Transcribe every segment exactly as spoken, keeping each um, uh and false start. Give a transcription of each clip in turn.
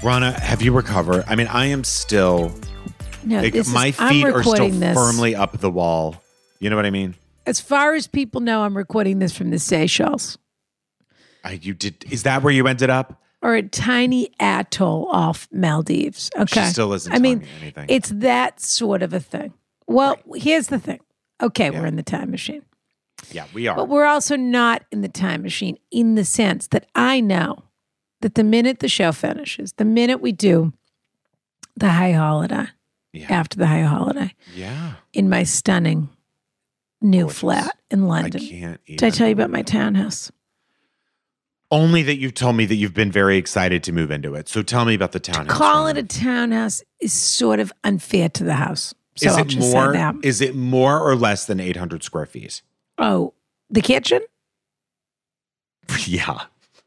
Rana, have you recovered? I mean, I am still. No, like, this my is, feet I'm are still recording this. firmly up the wall. You know what I mean? As far as people know, I'm recording this from the Seychelles. I, you did. Is that where you ended up? Or a tiny atoll off Maldives. Okay. She still isn't I telling mean, me anything. it's that sort of a thing. Well, Right. here's the thing. Okay, Yeah. we're in the time machine. Yeah, we are. But we're also not in the time machine in the sense that I know that the minute the show finishes, the minute we do the high holiday, yeah. after the high holiday, Yeah. in my stunning new Gorgeous. flat in London. I can't even. Did I tell you about my townhouse? Only that you've told me that you've been very excited to move into it. So tell me about the townhouse. Call it Rana. a townhouse is sort of unfair to the house. So is I'll it just more? say that. Is it more or less than eight hundred square feet? Oh, the kitchen? Yeah.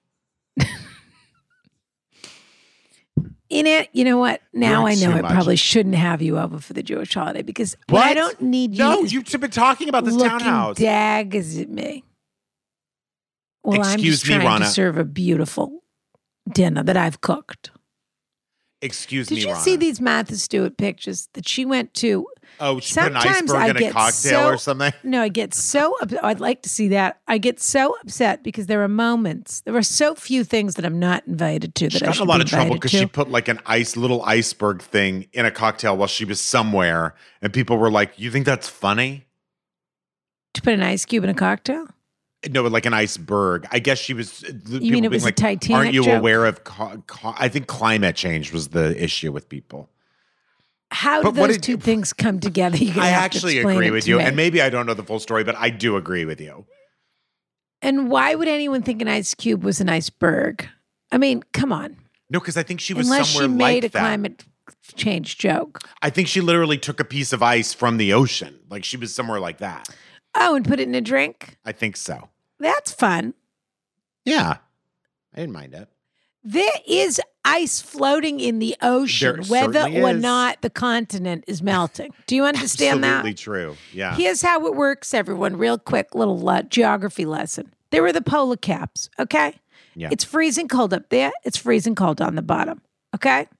In it, you know what? Now You're I know too I much. probably shouldn't have you over for the Jewish holiday because what I What? don't need you No, is you've been talking about this looking townhouse. daggers at me. Well, I'm Excuse just me, trying Rana. to serve a beautiful dinner that I've cooked. Excuse Did me, you Rana. see these Martha Stewart pictures that she went to? Oh, she put an Sometimes iceberg I in a get cocktail so- or something. No, I get so upset. I'd like to see that. I get so upset because there are moments. There are so few things that I'm not invited to that She I got in should a lot be of trouble invited because to. she put like an ice little iceberg thing in a cocktail while she was somewhere, and people were like, "You think that's funny?" To put an ice cube in a cocktail? No, like an iceberg. I guess she was. You mean it was a Titanic Aren't you joke? aware of? Co- co- I think climate change was the issue with people. How But do what those did- two things come together? You're gonna I have to actually explain agree it with to you, me. and maybe I don't know the full story, but I do agree with you. And why would anyone think an ice cube was an iceberg? I mean, come on. No, because I think she was Unless she somewhere made like a that. climate change joke. I think she literally took a piece of ice from the ocean, like she was somewhere like that. Oh, and put it in a drink? I think so. That's fun. Yeah, I didn't mind it. There is ice floating in the ocean, There whether certainly or is. not the continent is melting. Do you understand Absolutely that? true. Yeah. Here's how it works, everyone. Real quick little uh, geography lesson. There are the polar caps, okay? Yeah. It's freezing cold up there. It's freezing cold on the bottom, okay?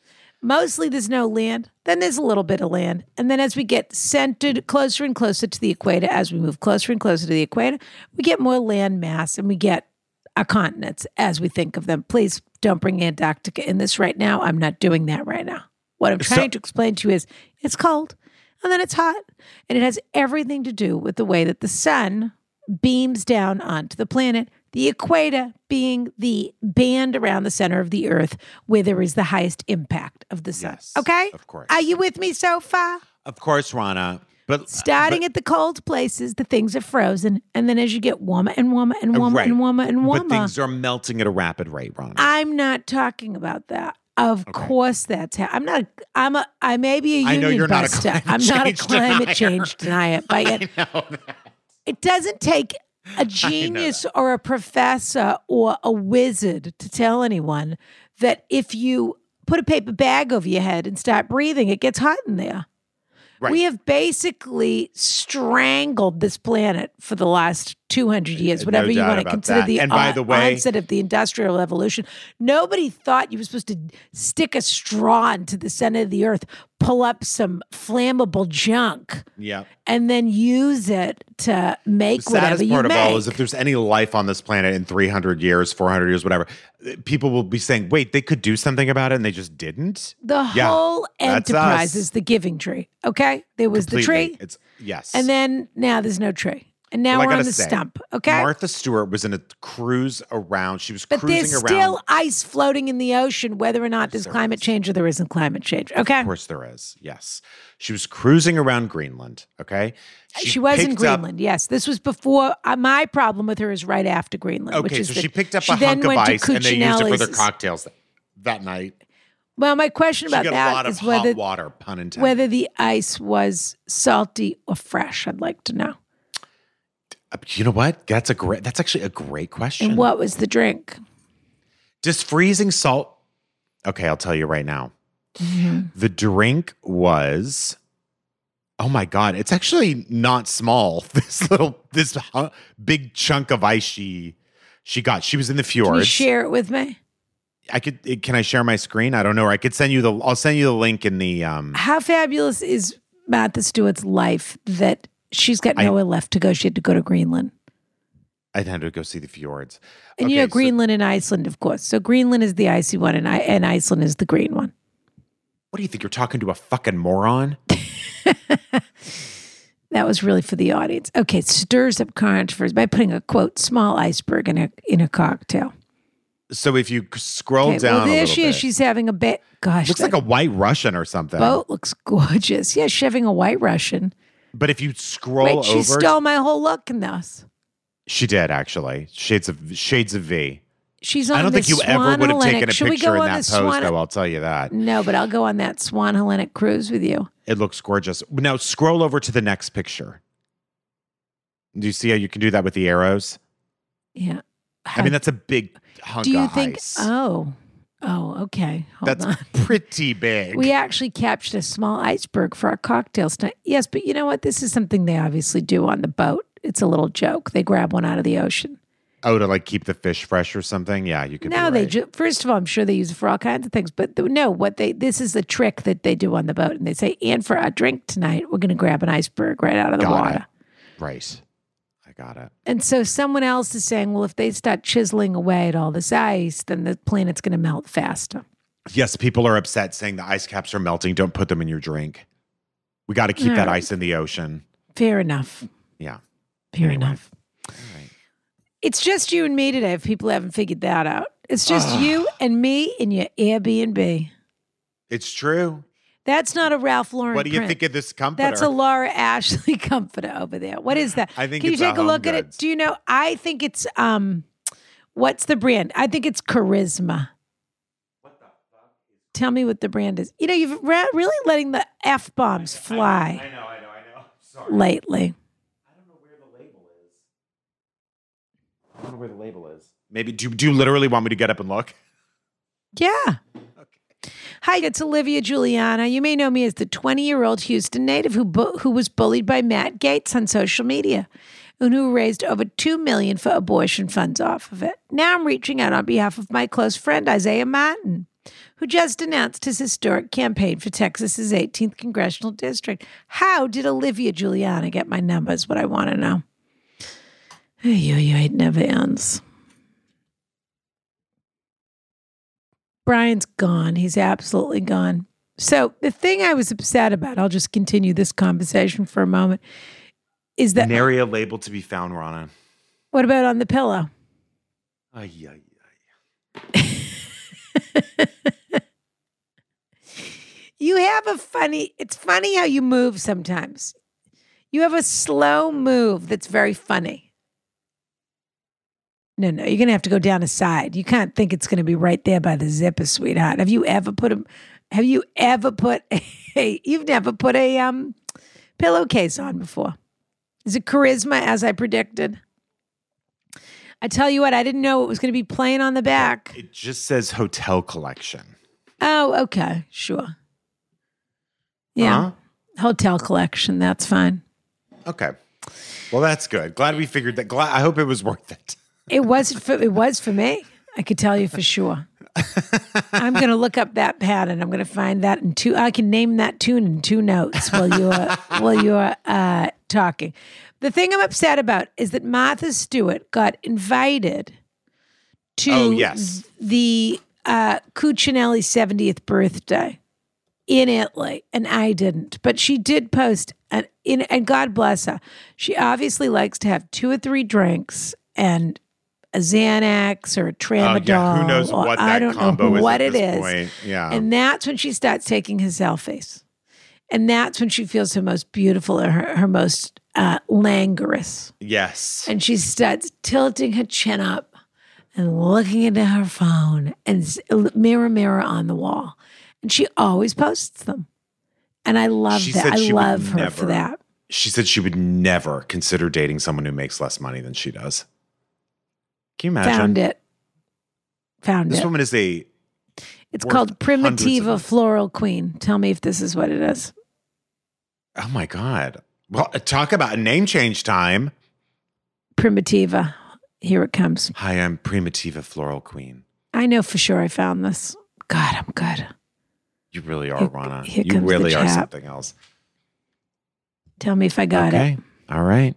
Mostly there's no land. Then there's a little bit of land. And then as we get centered closer and closer to the equator, as we move closer and closer to the equator, we get more land mass and we get our continents as we think of them. Please don't bring Antarctica in this right now. I'm not doing that right now. What I'm So- trying to explain to you is it's cold and then it's hot. And it has everything to do with the way that the sun beams down onto the planet, the equator being the band around the center of the earth where there is the highest impact of the sun. Yes, Okay? of course. Are you with me so far? Of course, Rana. But Starting but, at the cold places, the things are frozen. And then as you get warmer and warmer and warmer right. and warmer and warmer. But things are melting at a rapid rate, Rana. I'm not talking about that. Of course, that's how. I'm not. A, I'm a. I may be a union I know you're not a buster. climate I'm not a change climate denier. change denier. But yet, I know that. it doesn't take a genius or a professor or a wizard to tell anyone that if you put a paper bag over your head and start breathing, it gets hot in there. Right. We have basically strangled this planet for the last two hundred years, No whatever you doubt want to about consider that. the And by on- the way- onset of the Industrial Revolution. Nobody thought you were supposed to stick a straw into the center of the earth, pull up some flammable junk, Yeah. and then use it to make The whatever saddest you part of all make. is if there's any life on this planet in three hundred years, four hundred years, whatever, people will be saying, wait, they could do something about it and they just didn't? The Yeah, whole that's enterprise us. is the giving tree. Okay, there was the Completely. tree, It's yes. and then now there's no tree, and now Well, I we're on gotta the say, stump. Okay, Martha Stewart was in a cruise around. She was but cruising there's around. still ice floating in the ocean, whether or not there's there climate is. change or there isn't climate change. Okay, Of course there is. Yes. She was cruising around Greenland. Okay. she, was in picked up- Greenland. Yes, this was before. Uh, my problem with her is right after Greenland. which Okay, is so that she picked up she a then hunk of went to ice and they used it for their Cuccinelli's. cocktails that, that night. Well, my question She about got a that lot of is hot whether water, pun intended. whether the ice was salty or fresh. I'd like to know. Uh, you know what? That's a great. That's actually a great question. And what was the drink? Does freezing salt? Okay, I'll tell you right now. Mm-hmm. The drink was. Oh my God! It's actually not small. This little, this hu- big chunk of ice she she got. She was in the Can you fjords. share it with me? I could. Can I share my screen? I don't know. Or I could send you the. I'll send you the link in the. Um, How fabulous is Martha Stewart's life that she's got nowhere I, left to go? She had to go to Greenland. I had to go see the fjords. And okay, you know, so, Greenland and Iceland, of course. So Greenland is the icy one, and I, and Iceland is the green one. What do you think? You're talking to a fucking moron? That was really for the audience. Okay, stirs up controversy by putting a quote small iceberg in a in a cocktail. So if you scroll okay, down, well, there a she bit, is. She's having a bit. Gosh, looks like a White Russian or something. Boat looks gorgeous. Yeah, she's having a White Russian. But if you scroll Wait, over, she stole my whole look in this. She did actually. Shades of shades of V. She's on. I don't the think you Swan ever would have Hellenic. taken a Should picture in that pose, Swan... though. I'll tell you that. No, but I'll go on that Swan Hellenic cruise with you. It looks gorgeous. Now scroll over to the next picture. Do you see how you can do that with the arrows? Yeah. I mean, that's a big hunk Do you of think? ice. Oh, oh, okay. Hold That's on. pretty big. We actually captured a small iceberg for our cocktails tonight. Yes, but you know what? This is something they obviously do on the boat. It's a little joke. They grab one out of the ocean. Oh, to like keep the fish fresh or something? Yeah, you could. No, be right. they ju- first of all, I'm sure they use it for all kinds of things. But the, no, what they this is the trick that they do on the boat, and they say, "And for our drink tonight, we're going to grab an iceberg right out of the Got water." It. Right, I got it. And so someone else is saying, "Well, if they start chiseling away at all this ice, then the planet's going to melt faster." Yes, people are upset saying the ice caps are melting. Don't put them in your drink. We got to keep All that right. ice in the ocean. Fair enough. Yeah. Fair Anyway. enough. All right. It's just you and me today, if people haven't figured that out. It's just Ugh. you and me in your Airbnb. It's true. That's not a Ralph Lauren What do you print. think of this comforter? That's a Laura Ashley comforter over there. What is that? I think Can it's you a take a, Home look at Goods. it? Do you know? I think it's um, what's the brand? I think it's Charisma. What the fuck? Tell me what the brand is. You know, you've re- really letting the f bombs fly I know, I know, I know. Sorry. lately. I don't know where the label is. I don't know where the label is. Maybe do, do you literally want me to get up and look? Yeah. Okay. Hi, it's Olivia Giuliana. You may know me as the twenty-year-old Houston native who bu- who was bullied by Matt Gaetz on social media and who raised over two million dollars for abortion funds off of it. Now I'm reaching out on behalf of my close friend Isaiah Martin, who just announced his historic campaign for Texas's eighteenth congressional district. How did Olivia Giuliana get my number is what I want to know. Ay, ay, ay, it never ends. Brian's gone. He's absolutely gone. So the thing I was upset about, I'll just continue this conversation for a moment, is that Nary a label to be found, Rana. what about on the pillow? Ay, ay, ay. You have a funny, it's funny how you move sometimes. You have a slow move that's very funny. No, no, you're going to have to go down a side. You can't think it's going to be right there by the zipper, sweetheart. Have you ever put a, have you ever put a, you've never put a um pillowcase on before? Is it Charisma as I predicted? I tell you what, I didn't know it was going to be playing on the back. It just says Hotel Collection. Oh, okay, sure. Yeah, Huh? Hotel Collection, that's fine. Okay. Well, that's good. Glad we figured that. Glad, I hope it was worth it. It was for, it was for me. I could tell you for sure. I'm going to look up that pattern. I'm going to find that in two. I can name that tune in two notes while you're while you're uh, talking. The thing I'm upset about is that Martha Stewart got invited to Oh, yes. the uh, Cuccinelli seventieth birthday in Italy, and I didn't. But she did post, an, in, and God bless her. She obviously likes to have two or three drinks and a Xanax or a Tramadol. Oh, yeah. Who knows or what I that don't combo know is what at it this is. point. Yeah. And that's when she starts taking her selfies. And that's when she feels her most beautiful or her, her most uh, languorous. Yes. And she starts tilting her chin up and looking into her phone and s- mirror, mirror on the wall. And she always posts them. And I love She that. said I she would love her never- for that. She said she would never consider dating someone who makes less money than she does. Can you imagine? Found it. Found This it. woman is a. It's worth called hundreds of Primitiva millions. Floral Queen. Tell me if this is what it is. Oh my God. Well, talk about a name change time. Primitiva. Here it comes. Hi, I'm Primitiva Floral Queen. I know for sure I found this. God, I'm good. You really are, Here- Rana. here You comes the really are chap. something else. Tell me if I got it. Okay. All right.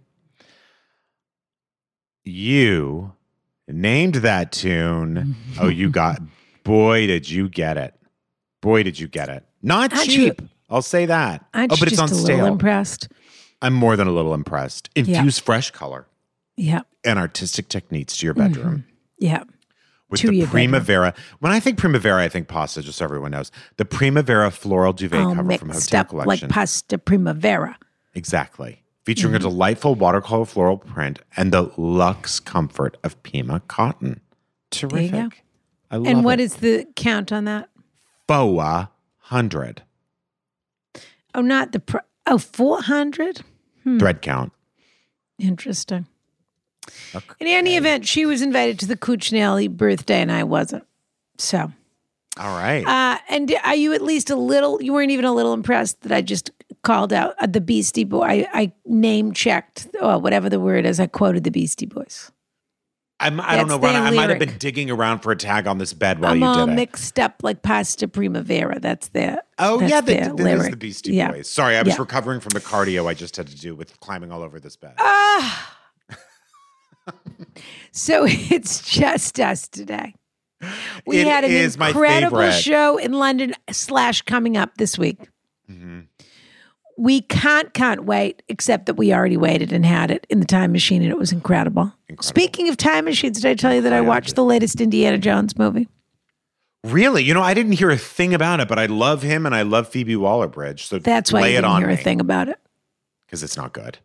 You named that tune. Oh, you got, boy, did you get it. Boy, did you get it. Not Aren't you- cheap. I'll say that. Aren't oh, you but it's just on a stale. little impressed? I'm more than a little impressed. Infuse fresh color Yeah. and artistic techniques to your bedroom. Yeah. With To the your bedroom. Primavera. When I think Primavera, I think pasta, just so everyone knows. The Primavera floral duvet All cover from mixed Hotel up Collection. like pasta primavera. Exactly. Featuring Mm-hmm. a delightful watercolor floral print and the luxe comfort of Pima cotton. Terrific. go. I love And what it. is the count on that? Foa hundred Oh, not the pr- oh, four hundred? thread count. Interesting. Okay. In any event, she was invited to the Cuccinelli birthday and I wasn't. So, All right. uh, and are you at least a little, you weren't even a little impressed that I just called out uh, the Beastie Boy. I, I name checked, or whatever the word is. I quoted the Beastie Boys. I'm, I don't know, that's their Rana. I might have lyric. been digging around for a tag on this bed while I'm you all did it. mixed up like pasta primavera. That's their Oh, that's yeah, the, their the, lyric. is the Beastie Yeah. Boys. Sorry, I was Yeah. recovering from the cardio I just had to do with climbing all over this bed. Ah. So it's just us today. We It had an is my incredible favorite. show in London slash coming up this week. Mhm. We can't can't wait, except that we already waited and had it in the time machine, and it was incredible. Incredible. Speaking of time machines, did I tell you that I Incredible. watched the latest Indiana Jones movie? Really? You know, I didn't hear a thing about it, but I love him and I love Phoebe Waller-Bridge. So That's why lay you it didn't on hear me, a thing about it. because it's not good.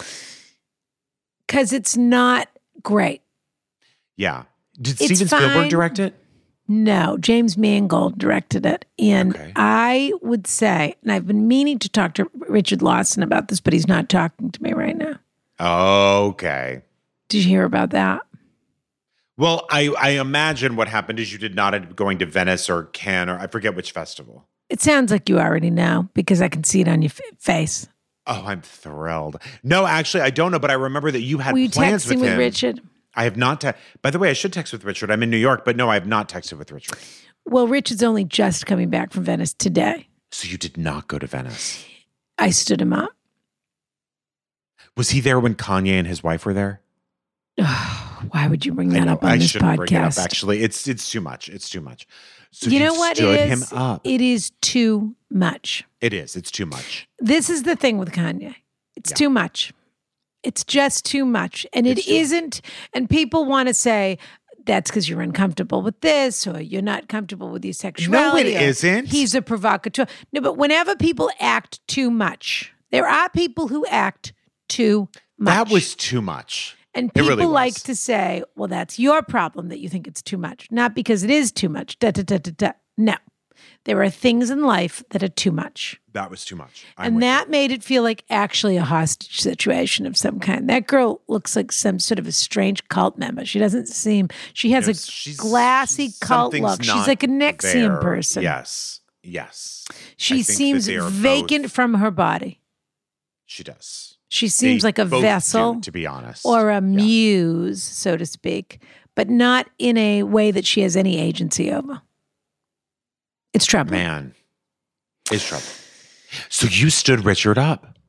Because it's not great. Yeah. Did It's Steven fine. Spielberg direct it? No, James Mangold directed it. And Okay. I would say, and I've been meaning to talk to Richard Lawson about this, but he's not talking to me right now. Okay. Did you hear about that? Well, I, I imagine what happened is you did not end up going to Venice or Cannes or I forget which festival. It sounds like you already know because I can see it on your f- face. Oh, I'm thrilled. No, actually, I don't know, but I remember that you had Were you plans texting with with him. Richard? I have not. Te- By the way, I should text with Richard. I'm in New York, but no, I have not texted with Richard. Well, Richard's only just coming back from Venice today. So you did not go to Venice. I stood him up. Was he there when Kanye and his wife were there? Why would you bring I that know. up on I this shouldn't bring it up. podcast? Actually, it's it's too much. It's too much. So you know what stood it him is? up. It is too much. It is. It's too much. This is the thing with Kanye. It's Yeah. too much. It's just too much. And it It's too much. isn't. And people want to say that's because you're uncomfortable with this or you're not comfortable with your sexuality. No, it or isn't. He's a provocateur. No, but whenever people act too much, there are people who act too much. That was too much. And It people really like was. to say, well, that's your problem that you think it's too much, not because it is too much. Da, da, da, da, da. No, there are things in life that are too much. That was too much. I'm and with that you. made it feel like actually a hostage situation of some kind. That girl looks like some sort of a strange cult member. She doesn't seem, she has You know, a she's- glassy she's- cult something's look. She's not like a Nexium there. person. Yes. Yes. She I think that seems they are vacant both- from her body. She does. She seems They like a both vessel. do, to be honest. Or a Yeah. muse, so to speak, but not in a way that she has any agency over. It's troubling. Man, it's trouble. So you stood Richard up.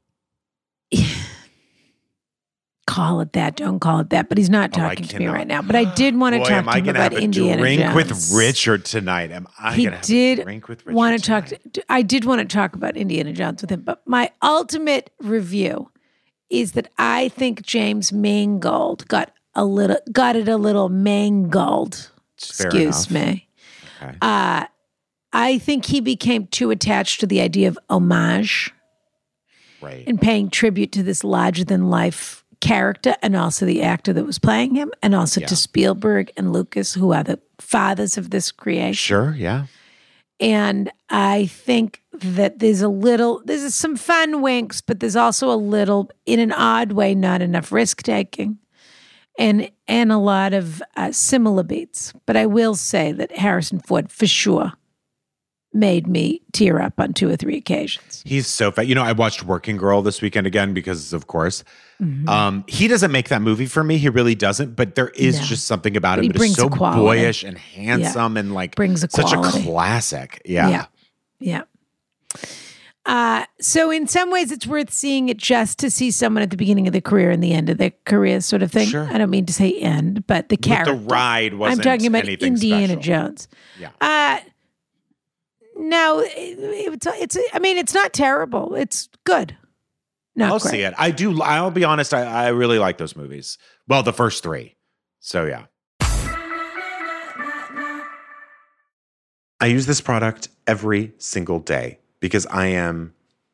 Call it that. Don't call it that. But he's not Oh, I talking to me cannot. right now. But I did want to Boy, talk am to I him gonna about have a Indiana drink Jones. with Richard tonight? Am I He going to have did a drink with Richard want to talk. tonight? To, I did want to talk about Indiana Jones with him. But my ultimate review is that I think James Mangold got a little got it a little mangled. Fair Excuse enough. me. Okay. Uh, I think he became too attached to the idea of homage Right. and paying tribute to this larger than life character and also the actor that was playing him and also Yeah. to Spielberg and Lucas, who are the fathers of this creation. Sure. Yeah. And I think that there's a little, there's some fun winks, but there's also a little, in an odd way, not enough risk taking. And and a lot of uh, similar beats. But I will say that Harrison Ford, for sure, made me tear up on two or three occasions. He's so fat. You know, I watched Working Girl this weekend again because, of course, Mm-hmm. um, he doesn't make that movie for me. He really doesn't. But there is No. just something about But him he that is brings so a quality. boyish and handsome and like Brings a such quality. a classic. Yeah. Yeah. Yeah. Uh, so in some ways, it's worth seeing it just to see someone at the beginning of their career and the end of their career, sort of thing. Sure. I don't mean to say end, but the But character. the ride wasn't I'm talking about anything Indiana special. Jones. Yeah. Uh, no, it, it's it's. I mean, it's not terrible. It's good. Not I'll great. see it. I do. I'll be honest. I, I really like those movies. Well, the first three. So yeah. I use this product every single day because I am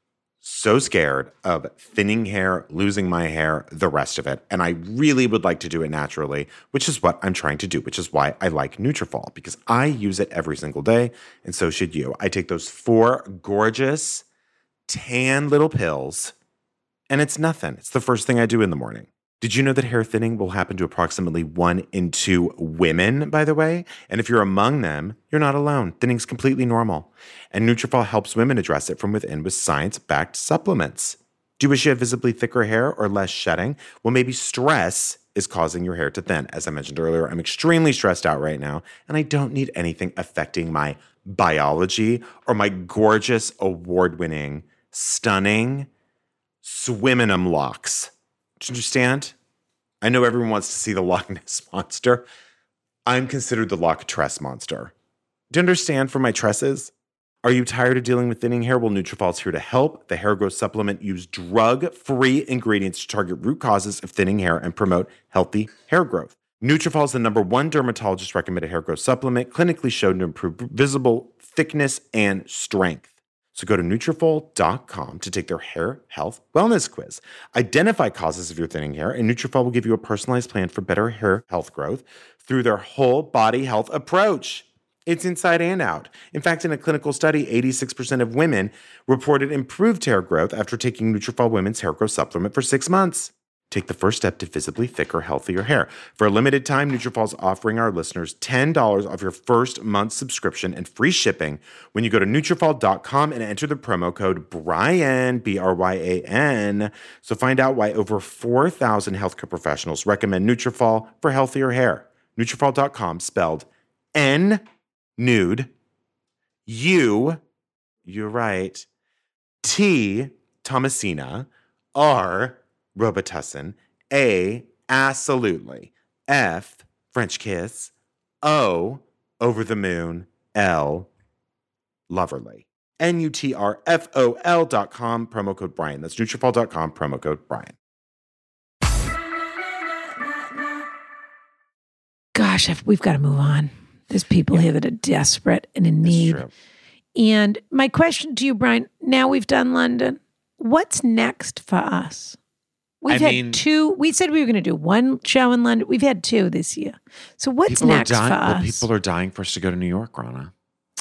so scared of thinning hair, losing my hair, the rest of it. And I really would like to do it naturally, which is what I'm trying to do, which is why I like Nutrafol, because I use it every single day, and so should you. I take those four gorgeous tan little pills, and it's nothing. It's the first thing I do in the morning. Did you know that hair thinning will happen to approximately one in two women, by the way? And if you're among them, you're not alone. Thinning's completely normal. And Nutrafol helps women address it from within with science-backed supplements. Do you wish you had visibly thicker hair or less shedding? Well, maybe stress is causing your hair to thin. As I mentioned earlier, I'm extremely stressed out right now, and I don't need anything affecting my biology or my gorgeous, award-winning, stunning, swim-in-em locks. Do you understand? I know everyone wants to see the Loch Ness Monster. I'm considered the Loch Tress Monster. Do you understand for my tresses? Are you tired of dealing with thinning hair? Well, Nutrafol's here to help. The hair growth supplement uses drug-free ingredients to target root causes of thinning hair and promote healthy hair growth. Nutrafol is the number one dermatologist-recommended hair growth supplement, clinically shown to improve visible thickness and strength. So go to Nutrafol dot com to take their hair health wellness quiz. Identify causes of your thinning hair, and Nutrafol will give you a personalized plan for better hair health growth through their whole body health approach. It's inside and out. In fact, in a clinical study, eighty-six percent of women reported improved hair growth after taking Nutrafol Women's Hair Growth Supplement for six months. Take the first step to visibly thicker, healthier hair. For a limited time, Nutrafol is offering our listeners ten dollars off your first month's subscription and free shipping when you go to Nutrafol dot com and enter the promo code Bryan, B R Y A N. So find out why over four thousand healthcare professionals recommend Nutrafol for healthier hair. Nutrafol dot com, spelled N, nude, U, you're right, T, Thomasina, R, Robitussin, A, absolutely, F, French kiss, O, over the moon, L, loverly. N U T R F O L dot com, promo code Bryan. That's Nutrafol dot com, promo code Bryan. Gosh, I've- we've got to move on. There's people here that are desperate and in It's need. true. And my question to you, Bryan, now we've done London, what's next for us? We've I had mean- two. We said we were going to do one show in London. We've had two this year. So what's People next are dying, for well, us? people are dying for us to go to New York, Rana.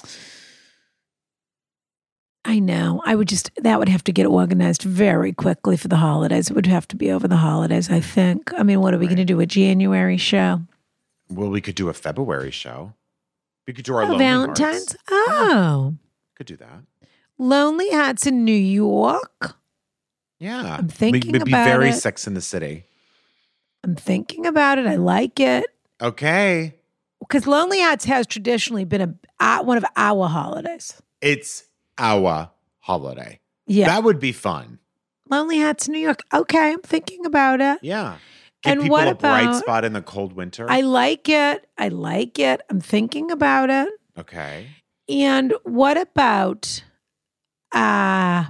I know. I would just, that would have to get organized very quickly for the holidays. It would have to be over the holidays, I think. I mean, what are we going to do? A January show? Well, we could do a February show. We could do our Oh, Lonely Valentine's? Hearts. Oh. Could do that. Lonely Hearts in New York? Yeah. I'm thinking We'd be about very it. Sex in the City. I'm thinking about it. I like it. Okay. Because Lonely Hearts has traditionally been a uh, one of our holidays. It's our holiday. Yeah. That would be fun. Lonely Hearts in New York. Okay, I'm thinking about it. Yeah. Give And people what a bright about- spot in the cold winter. I like it. I like it. I'm thinking about it. okay. And what about uh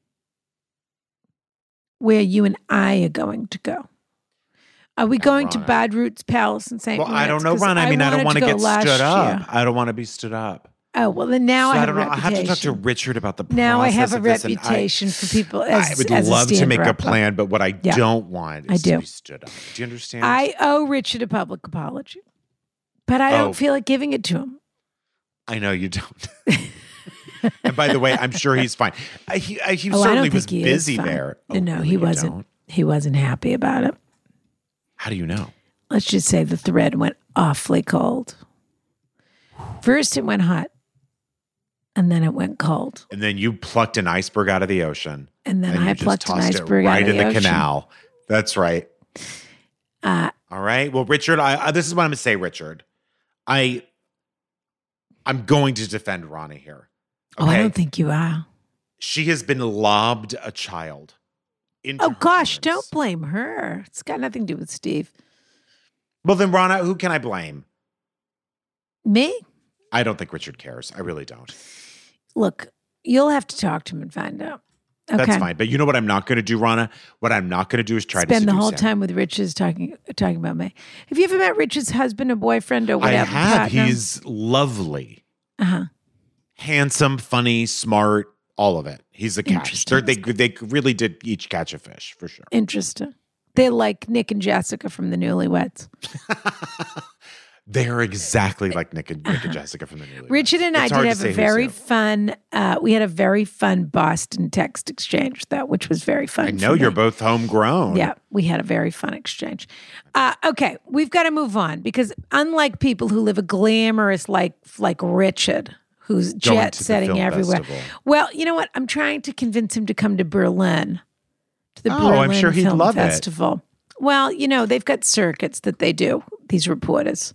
where you and I are going to go? Are we going to Rana. Bad Roots Palace in Saint Well, Moritz? I don't know, 'Cause Ron. I mean, I, don't want wanted to go get last stood up. year. I don't want to be stood up. Oh, well, then now So I I have don't a know. I have to talk to reputation. Richard about the process Now I have a of this, and I- reputation for people as I would as love a to make a stand-up. plan, but what I Yeah. don't want I is do. to be stood up. Do you understand? I owe Richard a public apology, but I don't Oh. feel like giving it to him. I know you don't. And by the way, I'm sure he's fine. I, he I, he Oh, I certainly don't was think he busy is fine. there. No, Oh, no, really? he You wasn't. don't? He wasn't happy about it. How do you know? Let's just say the thread went awfully cold. First, it went hot. And then it went cold. And then you plucked an iceberg out of the ocean. And then and I you just plucked an tossed it iceberg right out of in the, the ocean. canal. That's right. Uh, All right. Well, Richard, I, I this is what I'm going to say, Richard. I, I'm going to defend Rana here. Oh, I don't think you are. She has been lobbed a child. Into Oh, her gosh, arms. don't blame her. It's got nothing to do with Steve. Well, then, Rana, who can I blame? Me? I don't think Richard cares. I really don't. Look, you'll have to talk to him and find out. Okay. That's fine. But you know what I'm not going to do, Rana? What I'm not going to do is try to spend the whole seduce him. time with Richard's talking talking about me. Have you ever met Richard's husband or boyfriend or whatever? I have. partner? He's lovely. Uh-huh. Handsome, funny, smart, all of it. He's a catch. Interesting. They're, they they really did each catch a fish for sure. Interesting. They're like Nick and Jessica from the Newlyweds. They're exactly like Nick and, Nick and Jessica from the Newlyweds. Richard and I It's did hard to have say a who's very who. fun. Uh, we had a very fun Boston text exchange, though, which was very fun. I know for you're me. both homegrown. Yeah, we had a very fun exchange. Uh, okay, we've got to move on because unlike people who live a glamorous like like Richard, who's Going jet to the setting film everywhere. festival. Well, you know what? I'm trying to convince him to come to Berlin, to the Oh, I'm Berlin sure he'd Film love it. Festival. Well, you know they've got circuits that they do. These reporters.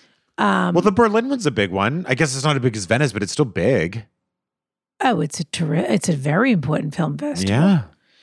Um, Well, the Berlin one's a big one. I guess it's not as big as Venice, but it's still big. oh, it's a terri- It's a very important film festival. Yeah.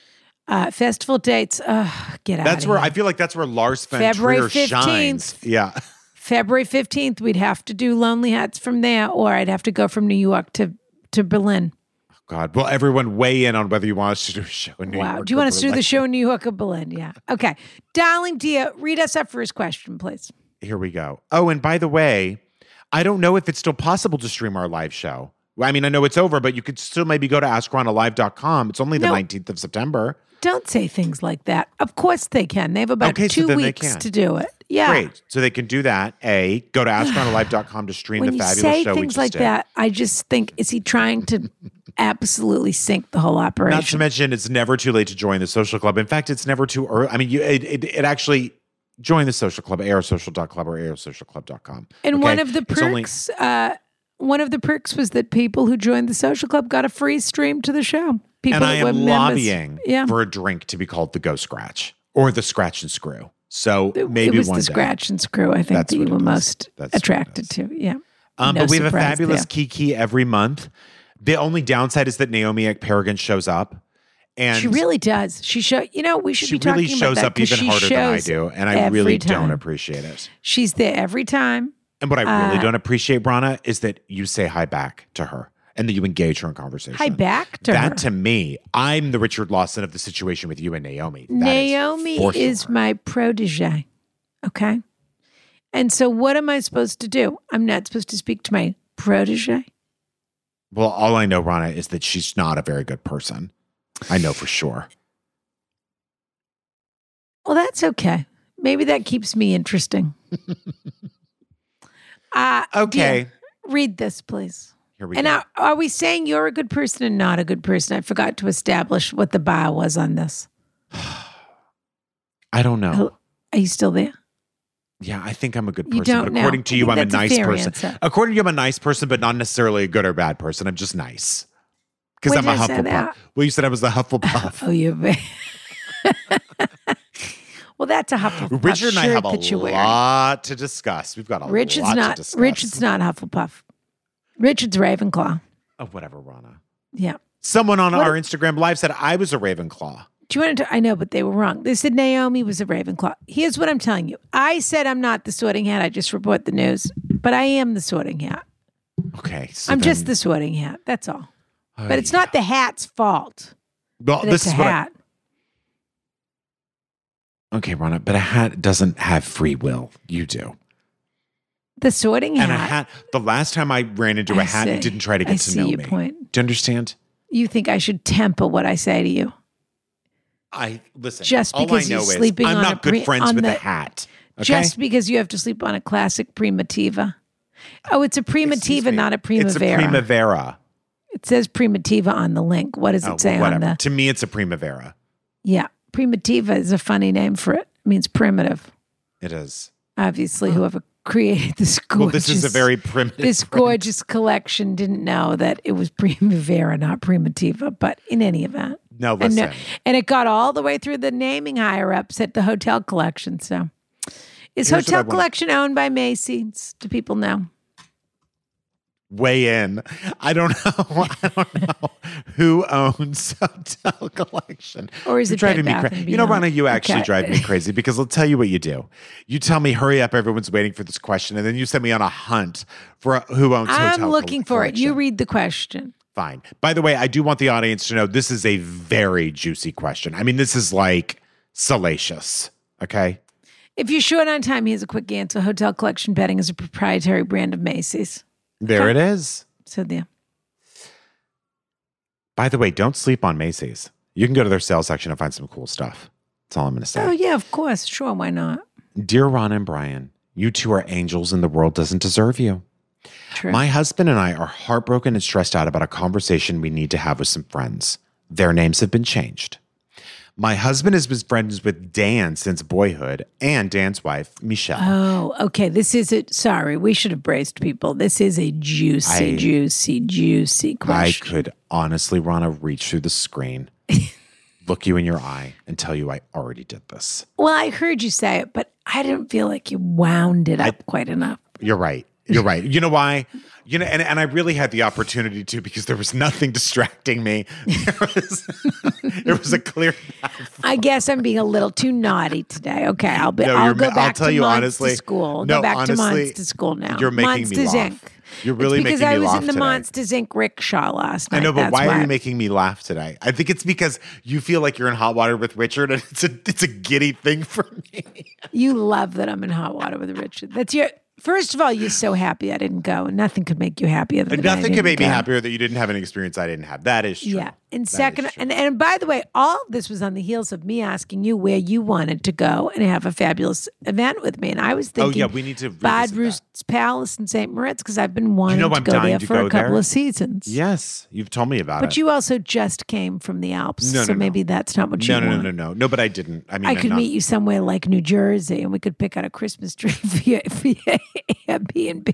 Uh, festival dates. Uh, get out. That's of where here. I feel like that's where Lars von February Trier shines. fifteenth. Yeah. February fifteenth, we'd have to do Lonely Hats from there, or I'd have to go from New York to, to Berlin. God. Well, everyone weigh in on whether you want us to do a show in New Wow. York. Do you or want us to do the Berlin. show in New York or Berlin? Yeah. Okay. Darling dear, read us our first question, please. Here we go. Oh, and by the way, I don't know if it's still possible to stream our live show. Well, I mean, I know it's over, but you could still maybe go to ask rana live dot com. It's only the No. nineteenth of September. Don't say things like that. Of course they can. They have about Okay, so two then they weeks can. to do it. Yeah. Great. So they can do that. A, go to ask rana live dot com to stream When the you fabulous say show we things just like did. that, I just think, is he trying to absolutely sink the whole Not to operation? mention, it's never too late to join the social club. In fact, it's never too early. I mean, you it, it, it actually join the social club, aerosocial dot club or aerosocial club dot com. And okay? one of the It's only- perks, uh, one of the perks was that people who joined the social club got a free stream to the show. People and I that were am members. lobbying Yeah. for a drink to be called the Go Scratch or the Scratch and Screw. So It- maybe it was one the day. scratch and screw. I think That's that you what were it is. most That's what it attracted is. to. Yeah. Um, No but we have a surprise fabulous there. Kiki every month. The only downside is that Naomi Ekperigin shows up. And She really does. She show. You know, we should she be talking really shows about that up 'cause even she harder than I shows do. And I every really time. don't appreciate it. She's there every time. And what I really Uh, don't appreciate, Brana, is that you say hi back to her and that you engage her in conversation. Hi back to that her. to me, I'm the Richard Lawson of the situation with you and Naomi. That is Naomi for is sure. my protege. Okay. And so what am I supposed to do? I'm not supposed to speak to my protege. Well, all I know, Rana, is that she's not a very good person. I know for sure. Well, that's okay. Maybe that keeps me interesting. uh, Okay. dear, read this, please. Here we And go. are, are we saying you're a good person and not a good person? I forgot to establish what the bar was on this. I don't know. Are you still there? Yeah, I think I'm a good You person. don't but know. according to I you, think I'm a that's a nice fair person. answer. According to you, I'm a nice person, but not necessarily a good or bad person. I'm just nice. Because When I'm a did I say Hufflepuff. that? Well, you said I was the Hufflepuff. Oh, you're very... Well, that's a Hufflepuff Richard and I shirt have a that you're wearing. lot to discuss. We've got a Richard's lot not. to discuss. Richard's not Hufflepuff. Richard's Ravenclaw. Oh, whatever, Rana. Yeah. Someone on What- our Instagram live said I was a Ravenclaw. Do you want to? I know, but they were wrong. They said Naomi was a Ravenclaw. Here's what I'm telling you. I said I'm not the Sorting Hat. I just report the news, but I am the Sorting Hat. Okay. So I'm then- just the Sorting Hat. That's all. Oh, But it's yeah. not the hat's fault. Well, That this it's is a what I- hat. Okay, Rana, but a hat doesn't have free will. You do. The Sorting And a Hat. hat, the last time I ran into a I hat, see. it didn't try to get I to see know your me. point. Do you understand? You think I should temper what I say to you? I listen. Just all because I know you're is sleeping I'm on not a good pre- friends on with the- a hat. Okay? Just because you have to sleep on a classic Primativa. Oh, it's a Excuse Primativa, me. not a It's a Primavera. Primavera. It says Primativa on the link. What does Oh, it say on whatever. the? To me, it's a Primavera. Yeah, Primativa is a funny name for it. It means primitive. It is. Obviously, whoever created this gorgeous, Well, this is a very primitive this print. gorgeous collection didn't know that it was Primavera, not Primitiva. But in any event, No, and, listen. no- and it got all the way through the naming higher ups at the hotel collection. So, is Here's what I hotel wanna- collection owned by Macy's? Do people know? Weigh in. I don't know. I don't know who owns Hotel Collection. Or is You're it driving Bed me Bath crazy? and You know, Beyond? Rana, you actually Okay. drive me crazy because I'll tell you what you do. You tell me, hurry up, everyone's waiting for this question, and then you send me on a hunt for a, who owns Hotel I'm looking for it. You Collection. read the question. Fine. By the way, I do want the audience to know this is a very juicy question. I mean, this is like salacious. Okay. If you're short on time, here's a quick answer. Hotel Collection Bedding is a proprietary brand of Macy's. There it is. So there. By the way, don't sleep on Macy's. You can go to their sales section and find some cool stuff. That's all I'm going to say. Oh, yeah, of course. Sure, why not? Dear Ron and Brian, you two are angels and the world doesn't deserve you. True. My husband and I are heartbroken and stressed out about a conversation we need to have with some friends. Their names have been changed. My husband has been friends with Dan since boyhood and Dan's wife, Michelle. Oh, okay. This is it. Sorry, we should have braced people. This is a juicy, I- juicy, juicy I question. could honestly, Rana, reach through the screen, look you in your eye, and tell you I already did this. Well, I heard you say it, but I didn't feel like you wound it up quite enough. You're right. You're right. You know why? You know, and, and I really had the opportunity to because there was nothing distracting me. There was, there was a clear path. I guess I'm being a little too naughty today. Okay, I'll be. No, I'll you're go ma- back I'll tell to you Monster honestly. School. I'll No, go back honestly, to Monster School now. You're making Monsters me laugh. Incorporated. You're really It's because making me I was laugh in the today. Monsters Incorporated rickshaw last night. I know, but That's why are you making me laugh today? I think it's because you feel like you're in hot water with Richard, and it's a it's a giddy thing for me. You love that I'm in hot water with Richard. That's your. First of all, you're so happy I didn't go, and nothing could make you happier than I Nothing didn't could make me go. happier that you didn't have an experience I didn't have. That is true. Yeah. And That second, is true. and, and by the way, all of this was on the heels of me asking you where you wanted to go and have a fabulous event with me. And I was Oh, thinking yeah, we need to Bad revisit that. Roost's Palace in Saint Moritz because I've been wanting know to I'm go dying there to for go a couple there? of seasons. Yes, you've told me about But it. you also just came from the Alps, No, so no, no. maybe that's not what you no, no, no, want. no, no, no. But I didn't. I mean, I I'm could not- meet you somewhere like New Jersey, and we could pick out a Christmas tree via, via Airbnb.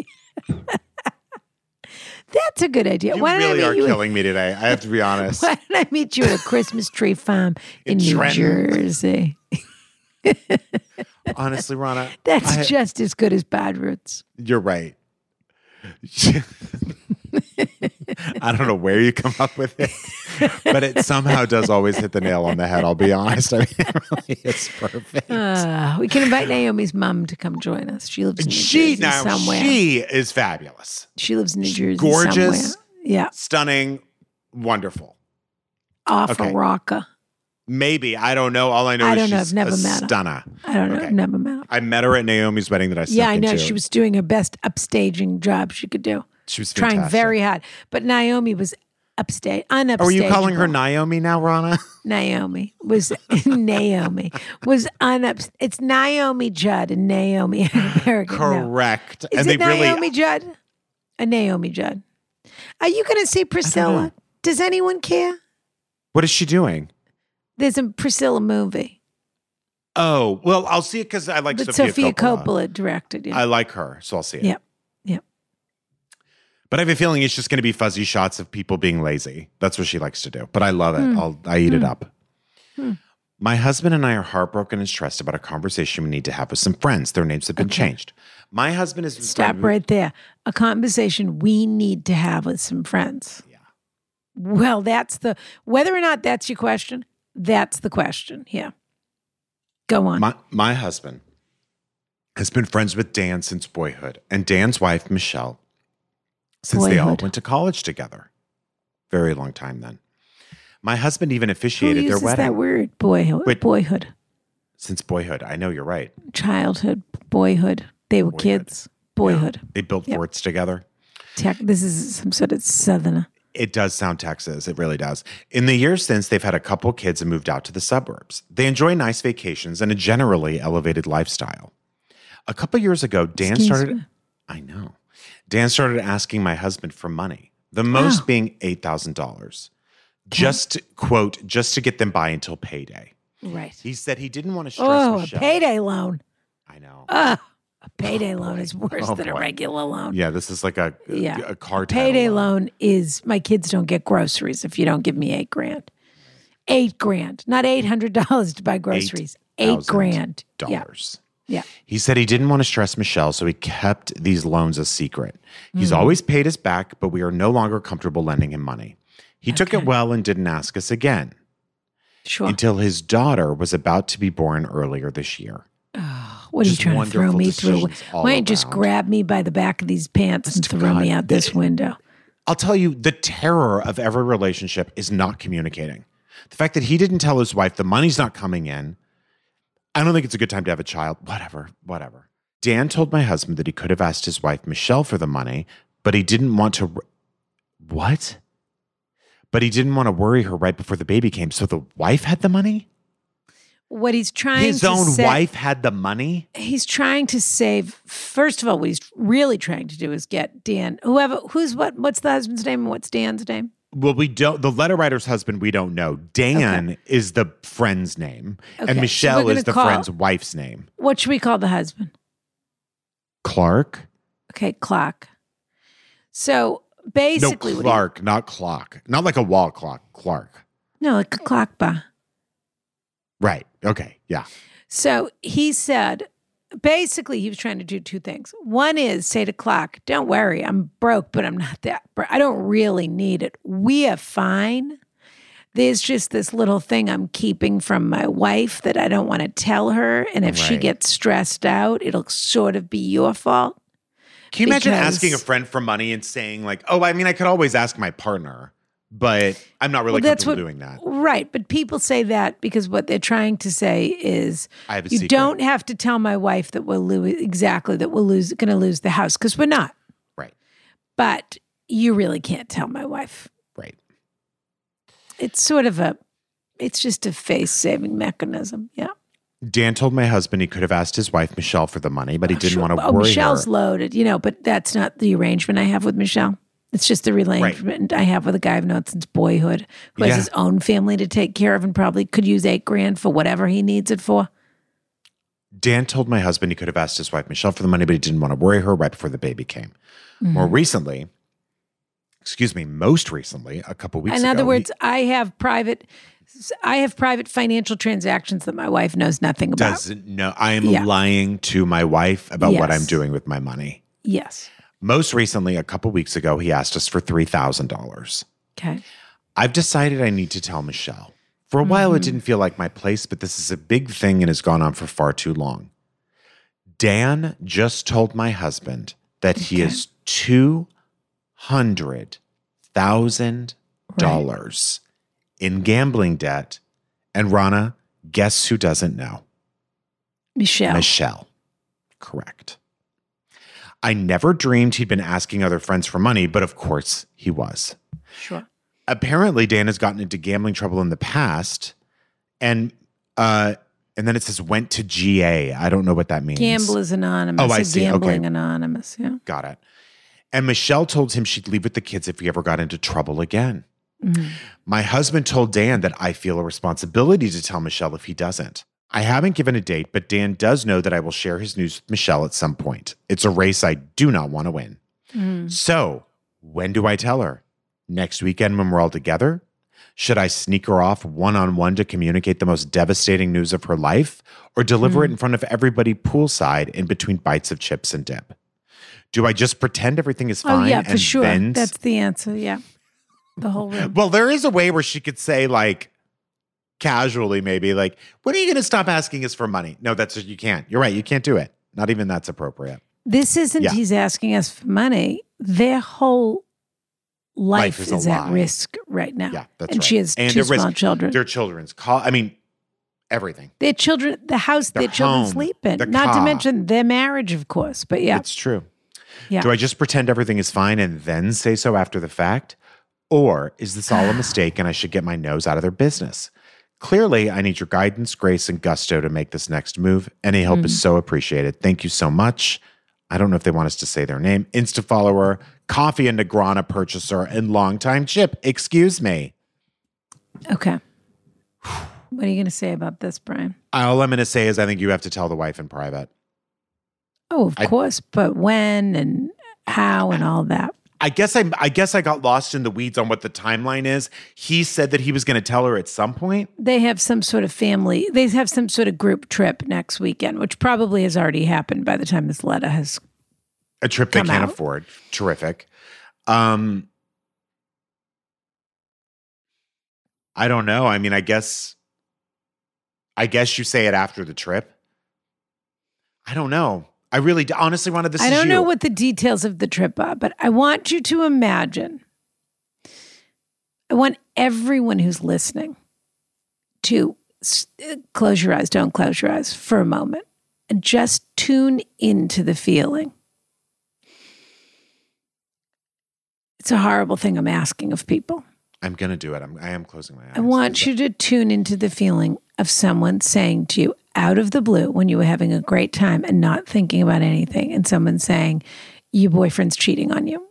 That's a good idea. You Why don't really I are meet you? in- killing me today. I have to be honest. Why don't I meet you at a Christmas tree farm in, In New Trenton. Jersey? Honestly, Rana, That's I- just as good as Bad Roots. you're right. I don't know where you come up with it, but it somehow does always hit the nail on the head. I'll be honest. I mean, it really is perfect. Uh, we can invite Naomi's mom to come join us. She lives in New she Jersey now somewhere. she is fabulous, She lives in New Jersey gorgeous. somewhere. Yeah, stunning, wonderful. off Okay. a rocker. Maybe I don't know. All I know I is don't know. she's I've never a met her. stunner. I don't know. Okay. I've never met her. I met her at Naomi's wedding that I Yeah, snuck I know. into. She was doing her best upstaging job she could do. She was Trying fantastic. very hard. But Naomi was upstage, unupstageable. Are you calling her Naomi now, Rana? Naomi was Naomi was unup. It's Naomi Judd and Naomi American. No. Correct. Is and it they really Naomi Judd? A Naomi Judd. Are you going to see Priscilla? Does anyone care? What is she doing? There's a Priscilla movie Oh, well, I'll see it because I like that Sophia, Sophia Coppola. Coppola directed. Yeah. I like her, so I'll see it. Yep. Yep. But I have a feeling it's just going to be fuzzy shots of people being lazy. That's what she likes to do. But I love it. Hmm. I'll I eat it up. Hmm. My husband and I are heartbroken and stressed about a conversation we need to have with some friends. Their names have been Okay. changed. My husband is Stop right there. A conversation we need to have with some friends. Yeah. Well, that's the whether or not that's your question. That's the question. Yeah. Go on. My my husband has been friends with Dan since boyhood, and Dan's wife Michelle since they all Boyhood. went to college together. Very long time then. My husband even Who officiated their uses wedding that word? Boyhood. Wait. Boyhood. since boyhood. I know you're right. Childhood. Boyhood. They were Boyhood. kids. Boyhood. They built Yep. forts together. Tech. This is some sort of southerner. It does sound Texas. It really does. In the years since, they've had a couple kids and moved out to the suburbs. They enjoy nice vacations and a generally elevated lifestyle. A couple years ago, Dan Excuse started. me. I know. Dan started asking my husband for money, the most Oh. being eight thousand dollars. Just, quote, just to get them by until payday. Right. He said he didn't want to stress Oh, a Michelle. payday loan. I know. Ah. A payday loan is worse Oh, than a boy. regular loan. Yeah, this is like a, Yeah. a car A title payday loan. loan is my kids don't get groceries if you don't give me eight grand. Eight grand, not eight hundred dollars to buy groceries. Eight grand. Yeah. Dollars. Yeah. He said he didn't want to stress Michelle, so he kept these loans a secret. He's Mm-hmm. always paid us back, but we are no longer comfortable lending him money. He took it Okay. well and didn't ask us again Sure. until his daughter was about to be born earlier this year. What are you Just trying to throw wonderful me through? decisions all Why don't you just around. grab me by the back of these pants and Honest to throw me God, out this the- window? I'll tell you, the terror of every relationship is not communicating. The fact that he didn't tell his wife the money's not coming in. I don't think it's a good time to have a child. Whatever, whatever. Dan told my husband that he could have asked his wife, Michelle, for the money, but he didn't want to. What? But he didn't want to worry her right before the baby came. So the wife had the money? What he's trying His to own say, wife had the money? he's trying to save. First of all, what he's really trying to do is get Dan, whoever, who's what, what's the husband's name and what's Dan's name? Well, we don't. The letter writer's husband, we don't know. Dan is the friend's name, Okay, and so Michelle we're is gonna the call- friend's wife's name. What should we call the husband? Clark? Okay, Clark. So No, basically, what he- Clark, not clock. Not like a wall clock. Clark. no, like a clock bar. Right. Okay. Yeah. So he said, basically, he was trying to do two things. One is say to Clark, don't worry, I'm broke, but I'm not that broke. I don't really need it. We are fine. There's just this little thing I'm keeping from my wife that I don't want to tell her. And if she Right. gets stressed out, it'll sort of be your fault. Can you imagine Because- asking a friend for money and saying, like, oh, I mean, I could always ask my partner, but I'm not really Well, that's comfortable what- doing that. Right. But people say that because what they're trying to say is I have a you secret. don't have to tell my wife that we'll lose exactly that we'll lose going to lose the house because we're not. Right. But you really can't tell my wife. Right. It's sort of a, it's just a face saving mechanism. Yeah. Dan told my husband he could have asked his wife, Michelle, for the money, but he didn't Sure. want to Oh, worry Michelle's her. loaded, you know, but that's not the arrangement I have with Michelle. It's just the arrangement I have with a guy I've known since boyhood who Yeah. has his own family to take care of and probably could use eight grand for whatever he needs it for. Dan told my husband he could have asked his wife, Michelle, for the money, but he didn't want to worry her right before the baby came. Mm-hmm. More recently, excuse me, most recently, a couple weeks In ago. other he- words, I have private, I have private financial transactions that my wife knows nothing about. doesn't know. I am Yeah. lying to my wife about what Yes. I'm doing with my money. Yes. Most recently, a couple weeks ago, he asked us for three thousand dollars. Okay. I've decided I need to tell Michelle. For a while, Mm-hmm. it didn't feel like my place, but this is a big thing and has gone on for far too long. Dan just told my husband that he Okay. is two hundred thousand dollars in gambling debt. And Rana, guess who doesn't know? Michelle. Michelle. Correct. I never dreamed he'd been asking other friends for money, but of course he was. Sure. Apparently, Dan has gotten into gambling trouble in the past, and uh, and then it says went to G A. I don't know what that means. Gamblers Anonymous. Oh, I or see. Okay. Gambling Anonymous. Yeah. Got it. And Michelle told him she'd leave with the kids if he ever got into trouble again. Mhm. My husband told Dan that I feel a responsibility to tell Michelle if he doesn't. I haven't given a date, but Dan does know that I will share his news with Michelle at some point. It's a race I do not want to win. Mm. So, when do I tell her? Next weekend when we're all together? Should I sneak her off one-on-one to communicate the most devastating news of her life, or deliver it in front of everybody poolside in between bites of chips and dip? Do I just pretend everything is Oh, fine? yeah, for and sure. then- That's the answer. Yeah. The whole room. Well, there is a way where she could say, like, casually, maybe, like, when are you going to stop asking us for money? No, that's you can't. You're right. You can't do it. Not even that's appropriate. This isn't Yeah. he's asking us for money. Their whole life, Life is a is, at lie. risk right now. Yeah, that's and right. she has And two at risk- small children. Their children's call. I mean, everything. Their children, the house Their their children home, sleep in. the Not to car. mention their marriage, of course. But yeah. It's true. Yeah. Do I just pretend everything is fine and then say so after the fact? Or is this all a mistake and I should get my nose out of their business? Clearly, I need your guidance, grace, and gusto to make this next move. Any help is so appreciated. Thank you so much. I don't know if they want us to say their name. Insta follower, coffee and Negrana purchaser, and longtime chip. Excuse me. Okay. What are you going to say about this, Brian? All I'm going to say is I think you have to tell the wife in private. Oh, of I- course. But when and how and all that. I guess I I guess I got lost in the weeds on what the timeline is. He said that he was going to tell her at some point. They have some sort of family, they have some sort of group trip next weekend, which probably has already happened by the time this letter has. A trip they Come can't out. afford. Terrific. Um, I don't know. I mean, I guess, I guess you say it after the trip. I don't know. I really, d- honestly, wanted this. I is don't you. know what the details of the trip are, but I want you to imagine. I want everyone who's listening to s- uh, close your eyes, don't close your eyes for a moment, and just tune into the feeling. It's a horrible thing I'm asking of people. I'm gonna do it. I'm. I am closing my eyes. I want you to tune into the feeling of someone saying to you out of the blue when you were having a great time and not thinking about anything, and someone saying, your boyfriend's cheating on you.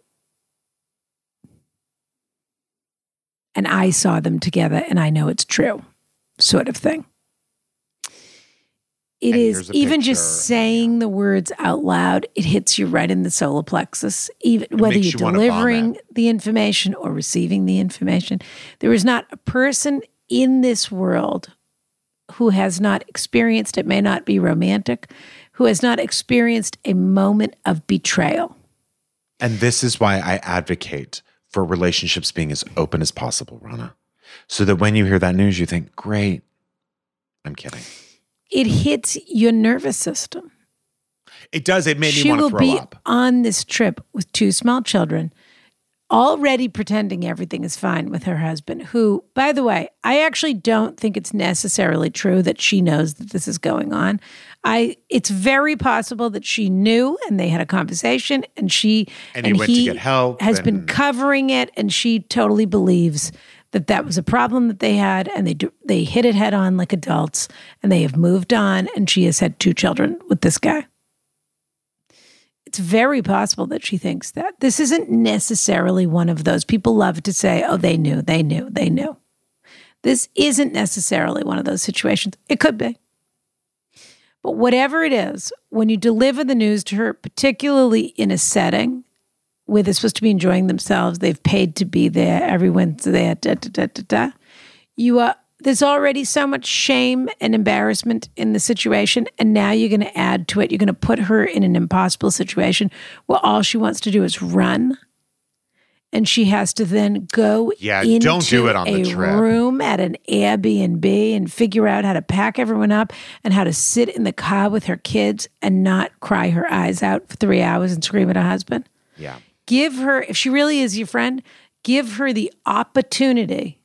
And I saw them together and I know it's true, sort of thing. It And is here's a even picture. just saying the words out loud, it hits you right in the solar plexus, even whether makes you're you wanna delivering vomit. the information or receiving the information. There is not a person in this world who has not experienced, it may not be romantic, who has not experienced a moment of betrayal. And this is why I advocate for relationships being as open as possible, Rana. So that when you hear that news, you think, great. I'm kidding. It hits your nervous system. It does. It made She me want will to throw be up. on this trip with two small children, already pretending everything is fine with her husband, who, by the way, I actually don't think it's necessarily true that she knows that this is going on. I it's very possible that she knew and they had a conversation and she And he went to get help has been and- covering it, and she totally believes that that was a problem that they had, and they do, they hit it head on like adults, and they have moved on, and she has had two children with this guy. It's very possible that she thinks that. This isn't necessarily one of those. People love to say, oh, they knew, they knew, they knew. This isn't necessarily one of those situations. It could be. But whatever it is, when you deliver the news to her, particularly in a setting where they're supposed to be enjoying themselves, they've paid to be there, everyone's there, da, da, da, da, da, you are, there's already so much shame and embarrassment in the situation, and now you're going to add to it. You're going to put her in an impossible situation where all she wants to do is run, and she has to then go Yeah, into don't do it on the a trip. room at an Airbnb and figure out how to pack everyone up and how to sit in the car with her kids and not cry her eyes out for three hours and scream at her husband. Yeah. Give her, if she really is your friend, give her the opportunity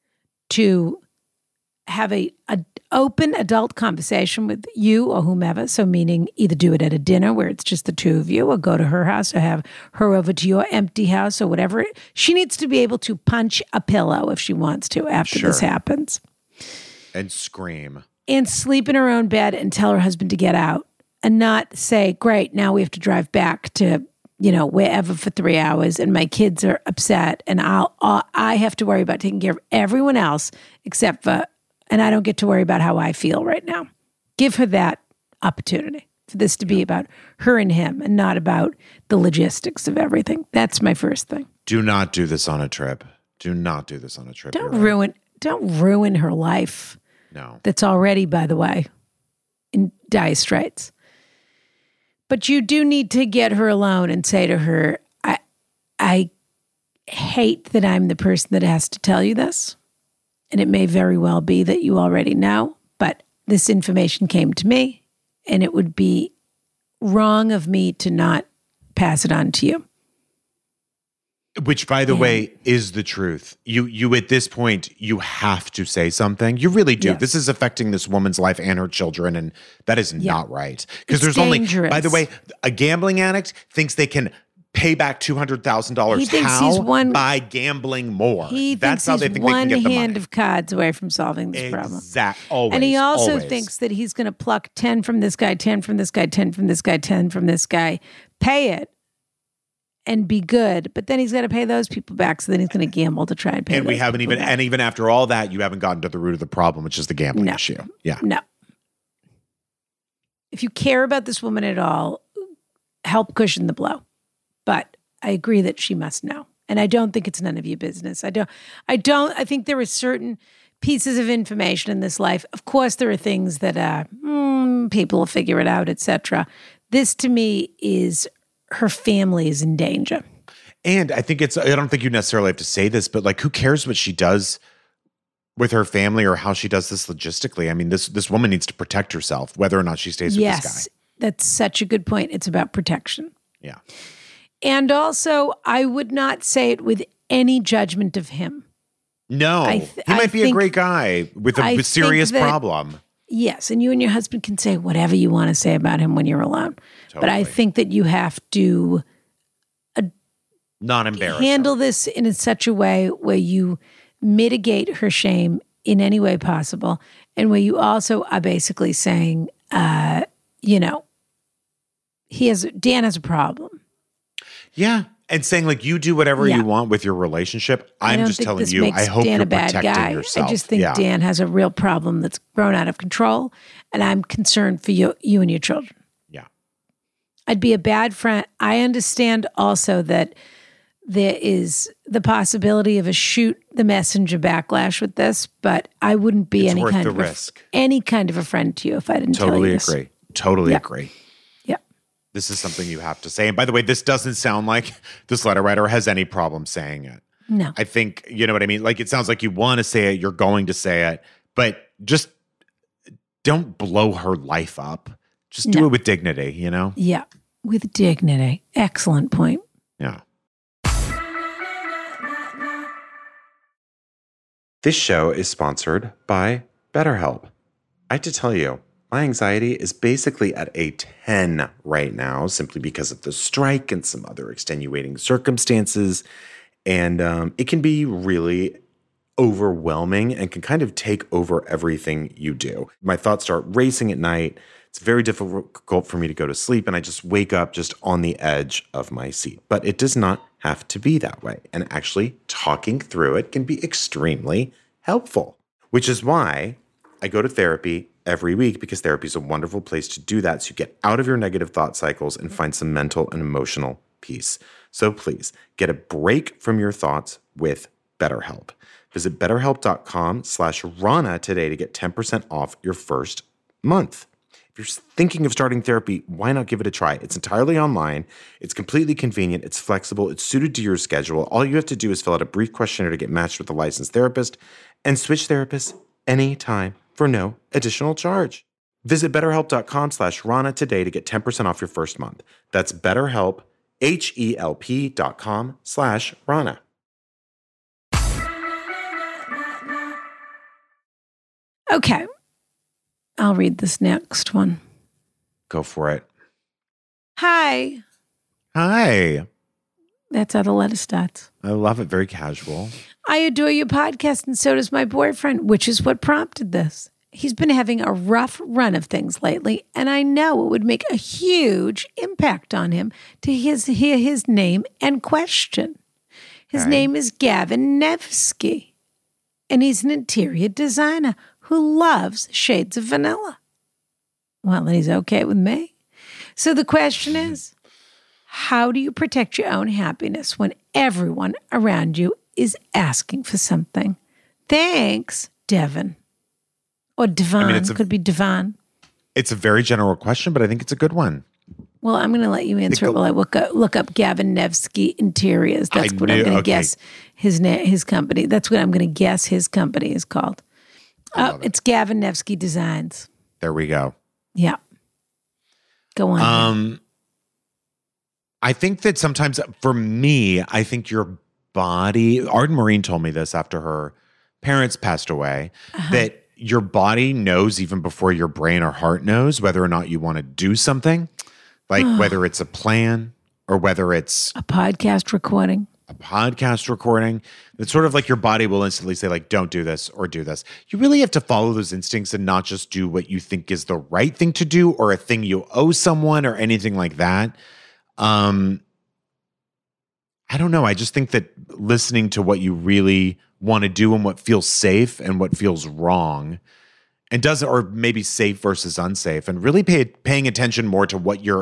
to have a, a open adult conversation with you or whomever. So meaning either do it at a dinner where it's just the two of you, or go to her house, or have her over to your empty house, or whatever. She needs to be able to punch a pillow if she wants to after this Sure. happens, And scream. and sleep in her own bed and tell her husband to get out, and not say, great, now we have to drive back to, you know, wherever for three hours and my kids are upset and I'll, I'll I have to worry about taking care of everyone else except for, and I don't get to worry about how I feel right now. Give her that opportunity for this to be about her and him and not about the logistics of everything. That's my first thing. Do not do this on a trip. Do not do this on a trip. Don't You're right. ruin, don't ruin her life. No. That's already, by the way, in dire straits. But you do need to get her alone and say to her, I I hate that I'm the person that has to tell you this. And it may very well be that you already know, but this information came to me, and it would be wrong of me to not pass it on to you. Which, by the Yeah. way, is the truth. You, you at this point, you have to say something. You really do. Yes. This is affecting this woman's life and her children, and that is Yeah. not right. Because It's there's only, dangerous. by the way, a gambling addict thinks they can pay back two hundred thousand dollars. He thinks How? he's one- By gambling more. He That's thinks how he's they think one they can get the hand money. of cards away from solving this problem. Exact. Always. And he also always. thinks that he's going to pluck ten from this guy, ten from this guy, ten from this guy, ten from this guy, pay it, and be good. But then he's got to pay those people back. So then he's going to gamble to try and pay And we those haven't people even, back. and even after all that, you haven't gotten to the root of the problem, which is the gambling No. issue. Yeah. No. If you care about this woman at all, help cushion the blow. But I agree that she must know. And I don't think it's none of your business. I don't, I don't, I think there are certain pieces of information in this life. Of course, there are things that uh, mm, people will figure it out, et cetera. This to me is her family is in danger. And I think it's, I don't think you necessarily have to say this, but like, who cares what she does with her family or how she does this logistically? I mean, this this woman needs to protect herself, whether or not she stays with yes, this guy. That's such a good point. It's about protection. Yeah. And also, I would not say it with any judgment of him. No, th- he might I be think, a great guy with a I serious think that, problem. Yes, and you and your husband can say whatever you want to say about him when you're alone. Totally. But I think that you have to uh, not embarrass handle her. this in such a way where you mitigate her shame in any way possible, and where you also are basically saying, uh, you know, he has Dan has a problem. Yeah. And saying like, you do whatever yeah. you want with your relationship. I'm just telling this you, makes I hope Dan you're a bad protecting guy. yourself. I just think yeah. Dan has a real problem that's grown out of control. And I'm concerned for you, you and your children. Yeah. I'd be a bad friend. I understand also that there is the possibility of a shoot the messenger backlash with this, but I wouldn't be it's any worth kind the of risk. A, any kind of a friend to you if I didn't totally tell you this. agree. Totally yeah. agree. Yeah. This is something you have to say. And by the way, this doesn't sound like this letter writer has any problem saying it. No. I think, you know what I mean? Like, it sounds like you want to say it, you're going to say it, but just don't blow her life up. Just do no. it with dignity, you know? Yeah, with dignity. Excellent point. Yeah. This show is sponsored by BetterHelp. I have to tell you, my anxiety is basically at a ten right now, simply because of the strike and some other extenuating circumstances. And um, it can be really overwhelming and can kind of take over everything you do. My thoughts start racing at night. It's very difficult for me to go to sleep, and I just wake up just on the edge of my seat. But it does not have to be that way. And actually, talking through it can be extremely helpful, which is why I go to therapy every week, because therapy is a wonderful place to do that, so you get out of your negative thought cycles and find some mental and emotional peace. So please get a break from your thoughts with BetterHelp. Visit betterhelp.com slash Rana today to get ten percent off your first month. If you're thinking of starting therapy, why not give it a try? It's entirely online. It's completely convenient. It's flexible. It's suited to your schedule. All you have to do is fill out a brief questionnaire to get matched with a licensed therapist and switch therapists anytime for no additional charge. Visit betterhelp.com slash Rana today to get ten percent off your first month. That's betterhelp, H-E-L-P dot com slash Rana. Okay. I'll read this next one. Go for it. Hi. Hi. That's how the letter starts. I love it. Very casual. I adore your podcast, and so does my boyfriend, which is what prompted this. He's been having a rough run of things lately, and I know it would make a huge impact on him to his, hear his name and question. His Okay. name is Gavin Nevsky, and he's an interior designer who loves shades of vanilla. Well, then he's okay with me. So the question is, how do you protect your own happiness when everyone around you is asking for something? Thanks, Devin. Or Devon. I mean, it's a- Could be Devon. It's a very general question, but I think it's a good one. Well, I'm going to let you answer it while I look up, look up Gavin Nevsky Interiors. That's I what knew- I'm going to okay. guess his na- his company. That's what I'm going to guess his company is called. I Oh, love it. it's Gavin Nevsky Designs. There we go. Yeah. Go on. Um, I think that sometimes for me, I think your body, Arden Marine told me this after her parents passed away, Uh-huh. that your body knows even before your brain or heart knows whether or not you want to do something, like whether it's a plan or whether it's a podcast recording. a podcast recording. It's sort of like your body will instantly say, like, don't do this or do this. You really have to follow those instincts and not just do what you think is the right thing to do or a thing you owe someone or anything like that. Um, I don't know. I just think that listening to what you really want to do and what feels safe and what feels wrong and does, or maybe safe versus unsafe, and really pay, paying attention more to what you're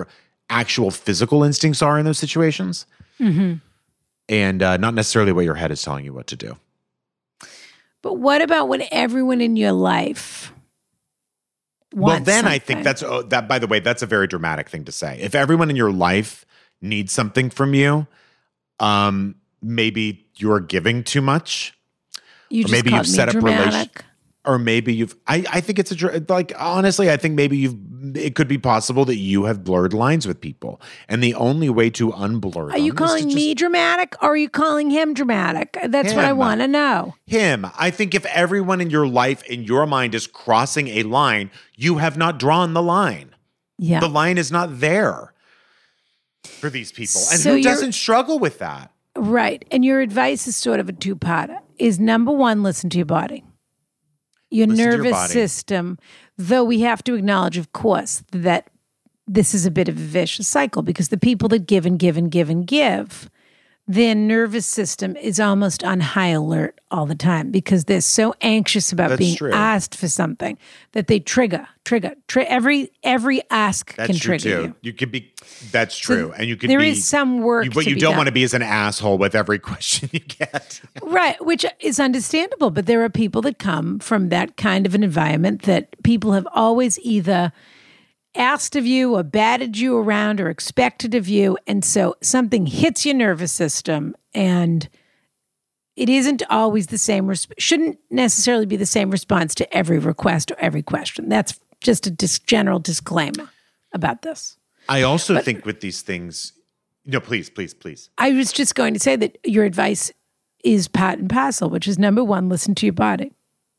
actual physical instincts are in those situations, Mm-hmm. and uh, not necessarily what your head is telling you what to do. But what about when everyone in your life Well, wants then I something? think that's oh, that. By the way, that's a very dramatic thing to say. If everyone in your life needs something from you, um, maybe you're giving too much, you or just maybe called you've me set up relation, dramatic. or maybe you've. I, I think it's a dr- like honestly, I think maybe you've. It could be possible that you have blurred lines with people, and the only way to unblur. Are you them is to calling just- me dramatic or are you calling him dramatic? That's what I Him. want to know. him? I think if everyone in your life, in your mind, is crossing a line, you have not drawn the line. Yeah. The line is not there for these people, and So who you're- doesn't struggle with that? Right. And your advice is sort of a two-parter. Is number one, listen to your body. Your Listen to your nervous body. system, though we have to acknowledge, of course, that this is a bit of a vicious cycle because the people that give and give and give and give, their nervous system is almost on high alert all the time because they're so anxious about That's being true. asked for something that they trigger, trigger, tri- every every ask That's can true trigger too. you. You could be. That's true, and you could. There be, is some work You, what to you be don't done. want to be is an asshole with every question you get. Right, which is understandable, but there are people that come from that kind of an environment that people have always either asked of you or batted you around or expected of you. And so something hits your nervous system and it isn't always the same, resp- shouldn't necessarily be the same response to every request or every question. That's just a dis- general disclaimer about this. I also think with these things, no, please, please, please. I was just going to say that your advice is part and parcel, which is number one, listen to your body.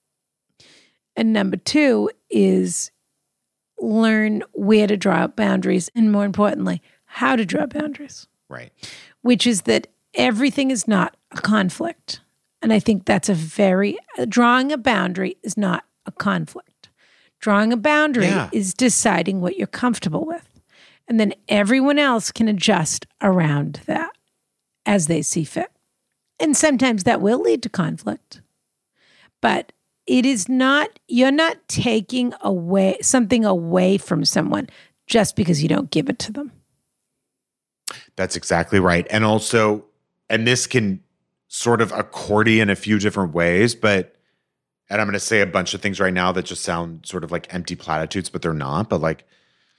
And number two is learn where to draw boundaries and more importantly, how to draw boundaries, Right. which is that everything is not a conflict. And I think that's a very, drawing a boundary is not a conflict. Drawing a boundary Yeah. is deciding what you're comfortable with. And then everyone else can adjust around that as they see fit. And sometimes that will lead to conflict. But it is not, you're not taking away something away from someone just because you don't give it to them. That's exactly right. And also, and this can sort of accordion a few different ways, but, and I'm going to say a bunch of things right now that just sound sort of like empty platitudes, but they're not. But like,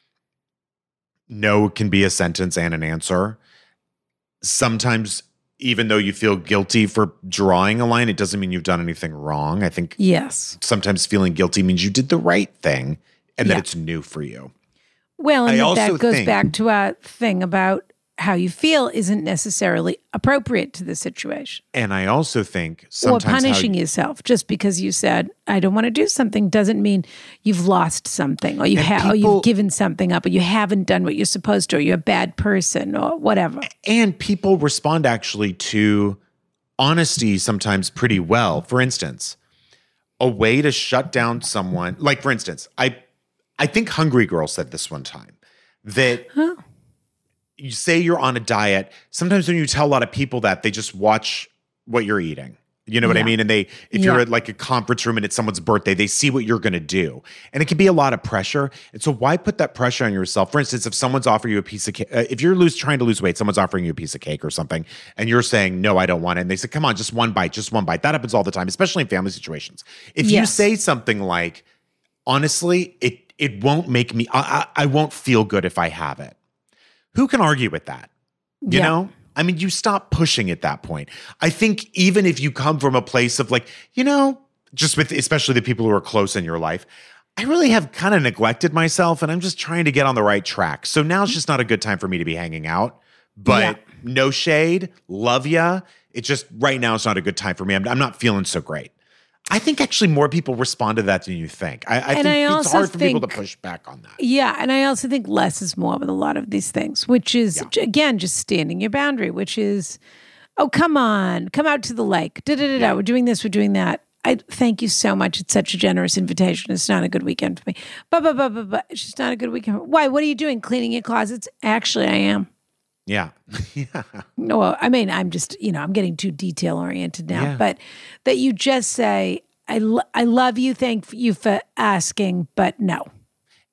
no can be a sentence and an answer. Sometimes, even though you feel guilty for drawing a line, it doesn't mean you've done anything wrong. I think Yes. sometimes feeling guilty means you did the right thing and that Yeah. it's new for you. Well, and I that, also that goes think- back to our thing about how you feel isn't necessarily appropriate to the situation. And I also think Or sometimes how punishing you- yourself just because you said, I don't want to do something doesn't mean you've lost something or, you And ha- or people- you've given something up or you haven't done what you're supposed to or you're a bad person or whatever. and people respond actually to honesty sometimes pretty well. For instance, a way to shut down someone, like for instance, I I think Hungry Girl said this one time that Huh? you say you're on a diet. Sometimes when you tell a lot of people that, they just watch what you're eating. You know what I Yeah. mean? And they, if you're Yeah. at like a conference room and it's someone's birthday, they see what you're going to do. And it can be a lot of pressure. And so why put that pressure on yourself? For instance, if someone's offering you a piece of cake, uh, if you're lose, trying to lose weight, someone's offering you a piece of cake or something, and you're saying, no, I don't want it. And they say, come on, just one bite, just one bite. That happens all the time, especially in family situations. If you Yes. say something like, honestly, it, it won't make me, I, I, I won't feel good if I have it. Who can argue with that? You Yeah. know? I mean, you stop pushing at that point. I think even if you come from a place of like, you know, just with especially the people who are close in your life, I really have kind of neglected myself and I'm just trying to get on the right track. So now it's just not a good time for me to be hanging out. But Yeah. no shade, love ya. It just right now it's not a good time for me. I'm, I'm not feeling so great. I think actually more people respond to that than you think. I, I And think I it's also hard for people to think- push back on that. Yeah, and I also think less is more with a lot of these things, which is Yeah. j- again just standing your boundary, which is, oh come on, come out to the lake. Da da da da. We're doing this. We're doing that. I thank you so much. It's such a generous invitation. It's not a good weekend for me. But but but but but it's just not a good weekend. Why? What are you doing? Cleaning your closets? Actually, I am. Yeah. yeah. No, well, I mean, I'm just, you know, I'm getting too detail oriented now, Yeah. but that you just say, I, lo- I love you. Thank you for asking, but no.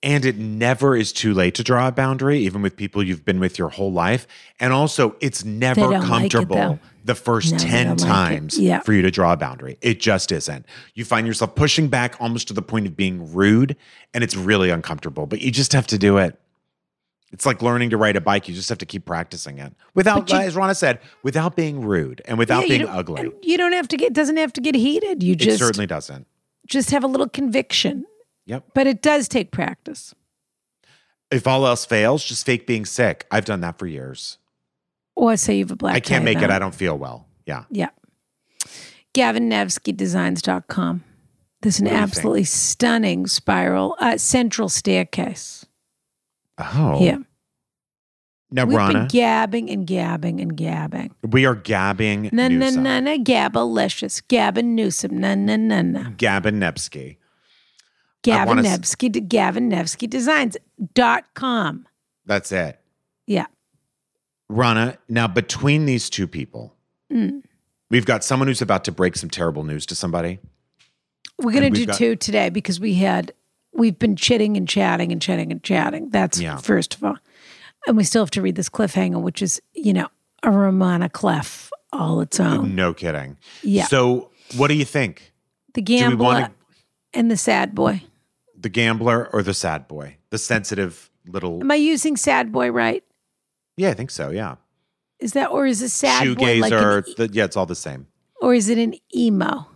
And it never is too late to draw a boundary, even with people you've been with your whole life. And also, it's never don't like it, comfortable though. the first No, they ten don't like it. times Yeah. for you to draw a boundary. It just isn't. You find yourself pushing back almost to the point of being rude, and it's really uncomfortable, but you just have to do it. It's like learning to ride a bike. You just have to keep practicing it without, But you- as Rana said, without being rude and without Yeah, you being don't- ugly. and You don't have to get, it doesn't have to get heated. You It just, certainly doesn't. just have a little conviction. Yep. But it does take practice. If all else fails, just fake being sick. I've done that for years. Or say you have a black I can't tie make it. event. I don't feel well. Yeah. Yeah. Gavin Nevsky Designs dot com. There's an What do you absolutely stunning spiral, uh, central staircase Oh. here. Now, We've Rana, been gabbing and gabbing and gabbing. we are gabbing Na na Newsom. na na Gabalicious. Gavin Newsom. Na na na na. Gavin Nevsky. Gavin wanna s- Nevsky. De- Gavin Nevsky Designs dot com. That's it. Yeah. Rana, now between these two people, Mm. we've got someone who's about to break some terrible news to somebody. We're going And to we've do got- two today because we had, we've been chitting and chatting and chatting and chatting. That's Yeah. first of all. And we still have to read this cliffhanger, which is, you know, a Romana Clef all its own. No kidding. Yeah. So what do you think? The Do we gambler want and the sad boy. the gambler or the sad boy? The sensitive little. Am I using sad boy right? Yeah, I think so. Yeah. Is that, or is a sad boy like an, Shoegazer. e- the, yeah, it's all the same. or is it an emo?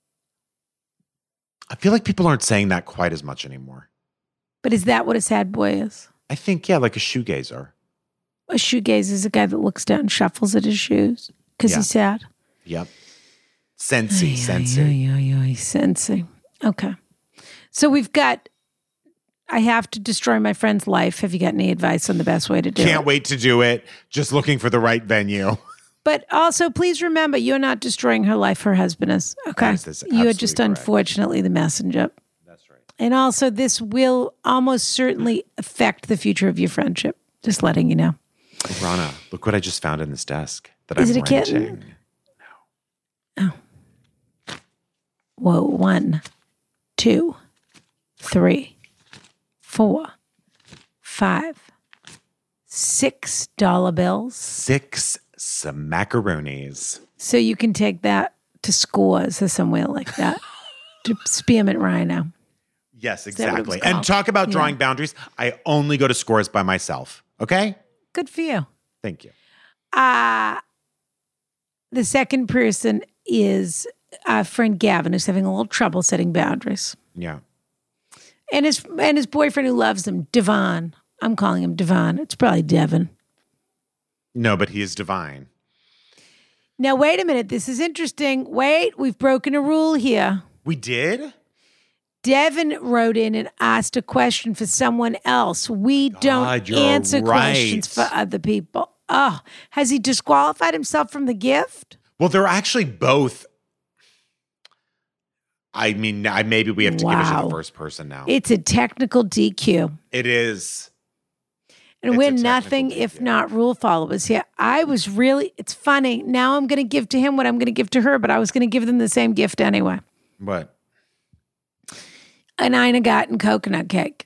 I feel like people aren't saying that quite as much anymore. But is that what a sad boy is? I think, yeah, like a shoegazer. A shoegaze is a guy that looks down and shuffles at his shoes because Yeah. he's sad. Yep. Sensey, Ay, sensey. ay, ay, ay, ay, sensey. Okay. So we've got, I have to destroy my friend's life. Have you got any advice on the best way to do Can't it? wait to do it. Just looking for the right venue. But also, please remember, you're not destroying her life. Her husband is. Okay. That is You are absolutely just correct. unfortunately the messenger. That's right. And also, this will almost certainly affect the future of your friendship. Just letting you know. Rana, look what I just found in this desk that Is I'm it a kitten? renting. Whoa, one, two, three, four, five, six dollar bills. Six some macaronis. So you can take that to Scores or somewhere like that to Spearmint Rhino. Yes, that what it was exactly. called? And talk about Yeah. drawing boundaries. I only go to Scores by myself. Okay? Good for you. Thank you. Uh, the second person is our friend Gavin, who's having a little trouble setting boundaries. Yeah. And his and his boyfriend who loves him, Devon. I'm calling him Devon. It's probably Devon. No, but he is divine. Now, wait a minute. This is interesting. Wait, we've broken a rule here. We did? Devin wrote in and asked a question for someone else. We don't God, you're answer right. questions for other people. Oh, has he disqualified himself from the gift? Well, they're actually both. I mean, I, maybe we have to give it to Wow. the first person now. It's a technical D Q. it is. And It's we're a technical nothing D if Q. not rule followers here. I was really, it's funny. Now I'm going to give to him what I'm going to give to her, but I was going to give them the same gift anyway. What? An Einagarten coconut cake.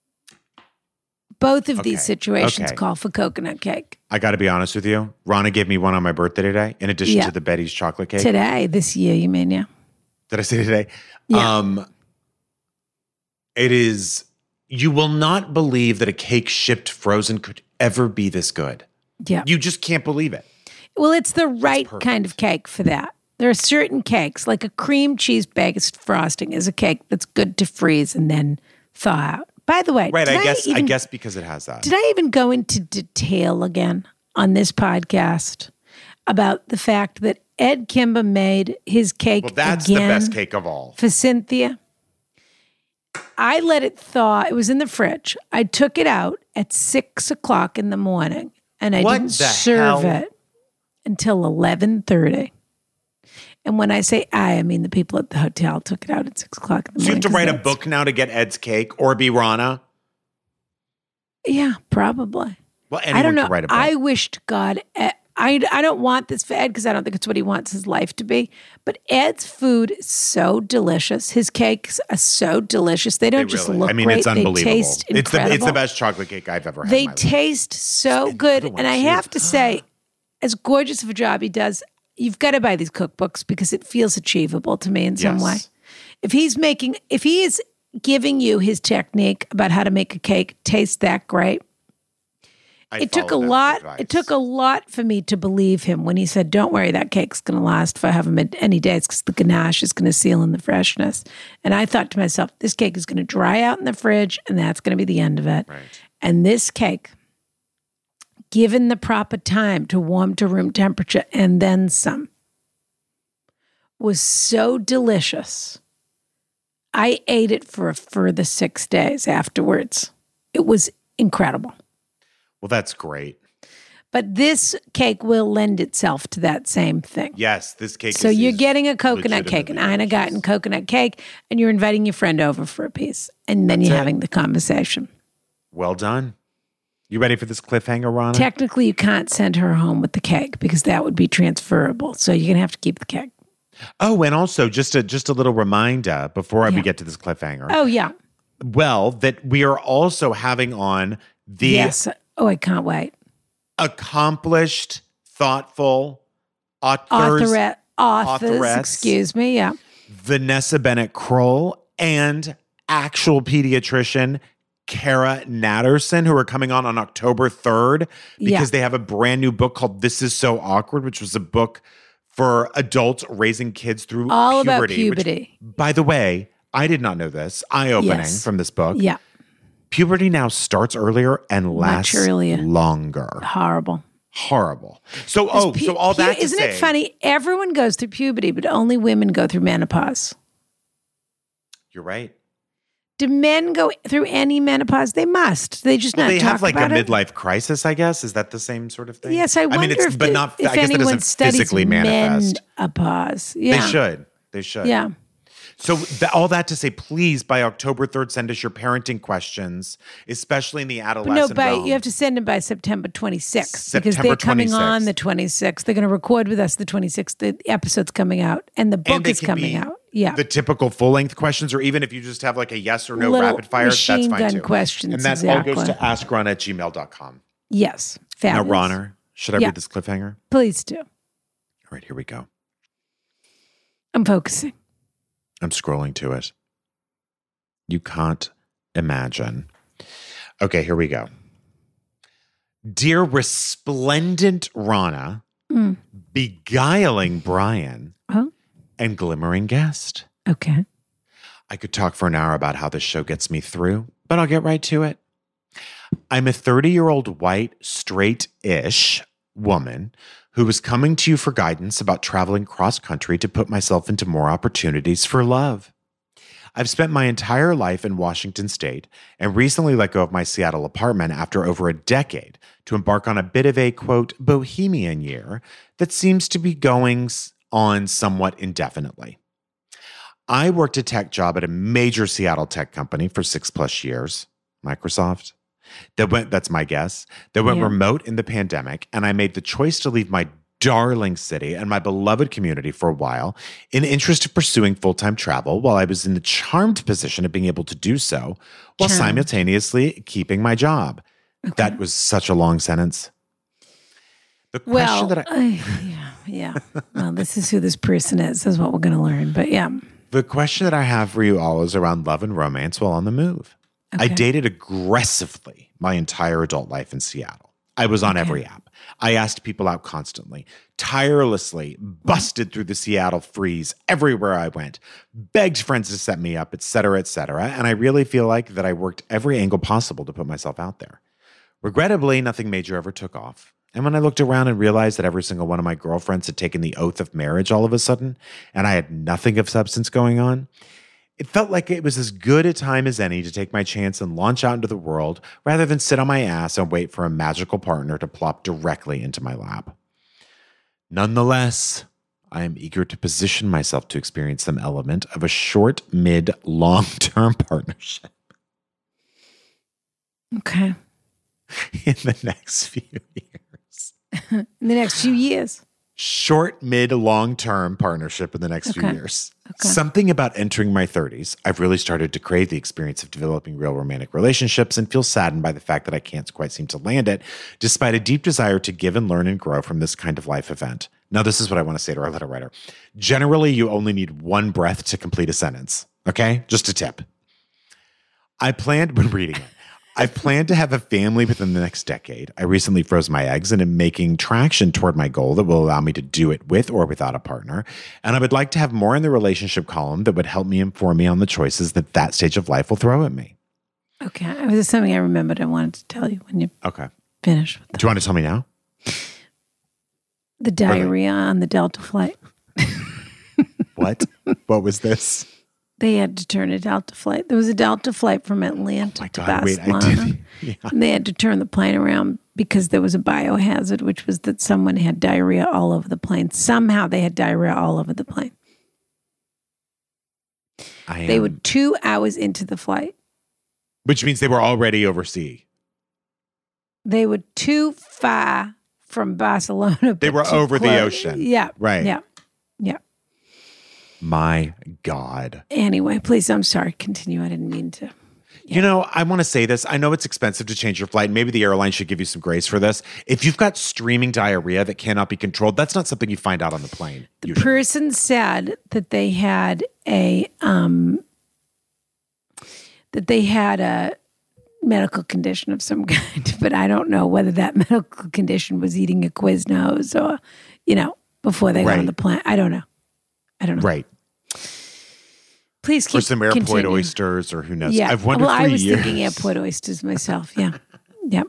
Both of Okay. these situations Okay. call for coconut cake. I got to be honest with you. Rana gave me one on my birthday today, in addition Yeah. to the Betty's chocolate cake. Today, this year, you mean, yeah. Did I say today? Yeah. Um, it is, you will not believe that a cake shipped frozen could ever be this good. Yeah. You just can't believe it. Well, it's the right perfect. kind of cake for that. There are certain cakes, like a cream cheese based frosting is a cake that's good to freeze and then thaw out. By the way, Right. did I guess, I even- guess because it has that. Did I even go into detail again on this podcast about the fact that Ed Kimber made his cake Well, that's again the best cake of all. for Cynthia? I let it thaw. It was in the fridge. I took it out at six o'clock in the morning, and I What didn't the serve hell? it until eleven thirty. And when I say I, I mean the people at the hotel took it out at six o'clock in the So you morning. have to 'cause write a that's- book now to get Ed's cake or be Rana? Yeah, probably. Well, I don't anyone know. could write a book. I wish to God, eh, I, I don't want this for Ed because I don't think it's what he wants his life to be. But Ed's food is so delicious. His cakes are so delicious. They don't They just really- look I mean, great. it's unbelievable. They taste it's the incredible. it's the best chocolate cake I've ever had. They in my life. taste so good. another one, And I too. have to say, as gorgeous of a job he does, you've got to buy these cookbooks because it feels achievable to me in some Yes. way. If he's making, if he is giving you his technique about how to make a cake taste that great, I it took a follow that lot. advice. It took a lot for me to believe him when he said, "Don't worry, that cake's going to last for however many days because the ganache is going to seal in the freshness." And I thought to myself, "This cake is going to dry out in the fridge, and that's going to be the end of it." Right. And this cake, given the proper time to warm to room temperature and then some, was so delicious. I ate it for a further six days afterwards. It was incredible. Well, that's great. But this cake will lend itself to that same thing. Yes, this cake. So is, you're is getting a coconut cake, an legitimately Ina Garten delicious. coconut cake, and you're inviting your friend over for a piece. And then That's you're it. having the conversation. Well done. You ready for this cliffhanger, Rana? Technically, you can't send her home with the cake because that would be transferable. So you're going to have to keep the cake. Oh, and also just a just a little reminder before Yeah. we get to this cliffhanger. Oh, yeah. Well, that we are also having on the Yes. Oh, I can't wait. accomplished, thoughtful authors, Authorette, authors, authorettes. excuse me. Yeah. Vanessa Bennett Kroll, and actual pediatrician Kara Natterson, who are coming on on October third because Yeah. they have a brand new book called This Is So Awkward, which was a book for adults raising kids through All puberty. about which, puberty. by the way, I did not know this. Eye-opening Yes. from this book. Yeah. Puberty now starts earlier and lasts earlier. longer. Horrible. Horrible. So, oh, Pu- so all pu- that to Isn't say, it funny? Everyone goes through puberty, but only women go through menopause. You're right. Do men go through any menopause? They must. They just Well, not they talk have like a about it. midlife crisis, I guess. Is that the same sort of thing? Yes, I wonder mean, it's, if, but the- not. if I guess it anyone doesn't studies physically manifest. menopause. Yeah. They should. They should. Yeah. So th- all that to say, please by October third, send us your parenting questions, especially in the But adolescent no, by realm. you have to send them by September twenty-sixth because September they're coming on twenty-sixth. the twenty-sixth. They're going to record with us the twenty-sixth. The episode's coming out and the book And they is can coming be out. Yeah. The typical full length questions, or even if you just have like a yes or no Little rapid fire, that's machine fine gun too. questions, And that all goes exactly. to ask ron at gmail dot com. Yes. Now, Fabulous. Ronner, should I Yeah. read this cliffhanger? Please do. All right, here we go. I'm focusing. I'm scrolling to it. You can't imagine. Okay, here we go. Dear resplendent Rana, Mm. beguiling Brian, Oh, and glimmering guest. okay. I could talk for an hour about how this show gets me through, but I'll get right to it. I'm a thirty-year-old white, straight-ish woman who was coming to you for guidance about traveling cross-country to put myself into more opportunities for love. I've spent my entire life in Washington State and recently let go of my Seattle apartment after over a decade to embark on a bit of a, quote, bohemian year that seems to be going s- on somewhat indefinitely. I worked a tech job at a major Seattle tech company for six plus years, Microsoft. That went, that's my guess. That went Yeah. remote in the pandemic, and I made the choice to leave my darling city and my beloved community for a while in the interest of pursuing full-time travel while I was in the charmed position of being able to do so while Charmed. simultaneously keeping my job. That was such a long sentence. The question Well, that I, I- yeah, yeah. Well, this is who this person is. This is what we're going to learn. But yeah. the question that I have for you all is around love and romance while on the move. I Okay. dated aggressively my entire adult life in Seattle. I was on Okay. every app. I asked people out constantly, tirelessly, busted through the Seattle freeze everywhere I went, begged friends to set me up, et cetera, et cetera. And I really feel like that I worked every angle possible to put myself out there. Regrettably, nothing major ever took off. And when I looked around and realized that every single one of my girlfriends had taken the oath of marriage all of a sudden, and I had nothing of substance going on, it felt like it was as good a time as any to take my chance and launch out into the world rather than sit on my ass and wait for a magical partner to plop directly into my lap. Nonetheless, I am eager to position myself to experience some element of a short, mid, long-term partnership Okay. in the next few years. In the next few years. Short, mid, long-term partnership in the next Okay. few years. Okay. Something about entering my thirties, I've really started to crave the experience of developing real romantic relationships and feel saddened by the fact that I can't quite seem to land it, despite a deep desire to give and learn and grow from this kind of life event. Now, this is what I want to say to our letter writer. Generally, you only need one breath to complete a sentence, okay? Just a tip. I planned, when reading it, I plan to have a family within the next decade. I recently froze my eggs and am making traction toward my goal that will allow me to do it with or without a partner. And I would like to have more in the relationship column that would help me inform me on the choices that that stage of life will throw at me. Okay. It was something I remembered I wanted to tell you when you Okay. finish with Do you want to tell me now? the diarrhea on the Delta flight. What? What was this? They had to turn a Delta flight. There was a Delta flight from Atlanta Oh my to God, wait, I Barcelona. did. Yeah. And they had to turn the plane around because there was a biohazard, which was that someone had diarrhea all over the plane. Somehow they had diarrhea all over the plane. I am, They were two hours into the flight. which means they were already overseas. They were too far from Barcelona. They but were too over the close. ocean. Yeah. Right. Yeah. Yeah. My God. Anyway, please, I'm sorry. Continue. I didn't mean to. You know, I want to say this. I know it's expensive to change your flight. Maybe the airline should give you some grace for this. If you've got streaming diarrhea that cannot be controlled, that's not something you find out on the plane. The usually. person said that they had a um that they had a medical condition of some kind, but I don't know whether that medical condition was eating a Quiznos or, you know, before they got Right. on the plane. I don't know. I don't know. Right. Please keep Or some airport continue. oysters or who knows. Yeah. I've wondered well, for I was years. thinking airport oysters myself. Yeah. Yep.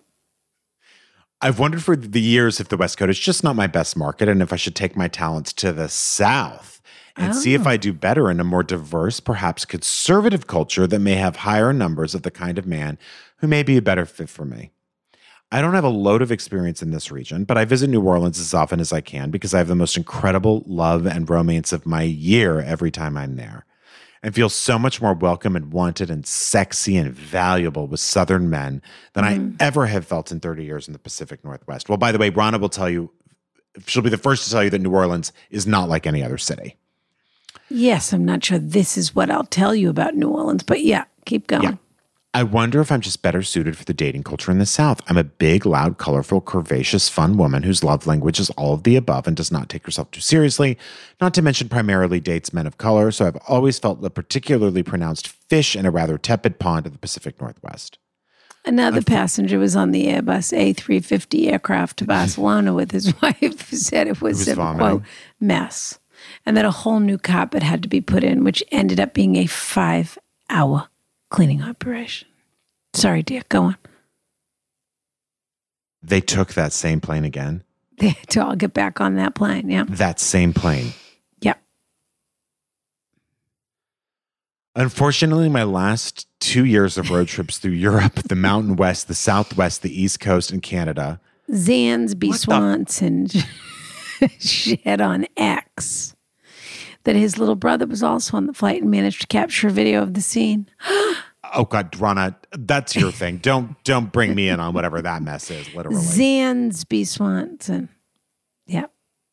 I've wondered for the years if the West Coast is just not my best market and if I should take my talents to the South and see if Oh. I do better in a more diverse, perhaps conservative culture that may have higher numbers of the kind of man who may be a better fit for me. I don't have a load of experience in this region, but I visit New Orleans as often as I can because I have the most incredible love and romance of my year every time I'm there, and feel so much more welcome and wanted and sexy and valuable with Southern men than Mm. I ever have felt in thirty years in the Pacific Northwest. Well, by the way, Rana will tell you, she'll be the first to tell you that New Orleans is not like any other city. Yes, I'm not sure this is what I'll tell you about New Orleans, but yeah, keep going. Yeah. I wonder if I'm just better suited for the dating culture in the South. I'm a big, loud, colorful, curvaceous, fun woman whose love language is all of the above and does not take herself too seriously, not to mention primarily dates men of color, so I've always felt the particularly pronounced fish in a rather tepid pond of the Pacific Northwest. Another passenger was on the Airbus A three fifty aircraft to Barcelona with his wife, who said it was, was a vomiting. quote, mess, and that a whole new carpet had to be put in, which ended up being a five-hour cleaning operation. Sorry, dear. Go on. They took that same plane again. They had to all get back on that plane. Yeah. That same plane. Yep. Unfortunately, my last two years of road trips through Europe, the Mountain West, the Southwest, the East Coast, and Canada. Zansby What the- Swanson shed on X that his little brother was also on the flight and managed to capture a video of the scene. Oh God, Rana, that's your thing. Don't don't bring me in on whatever that mess is, literally. Zansby Swanson. Yep.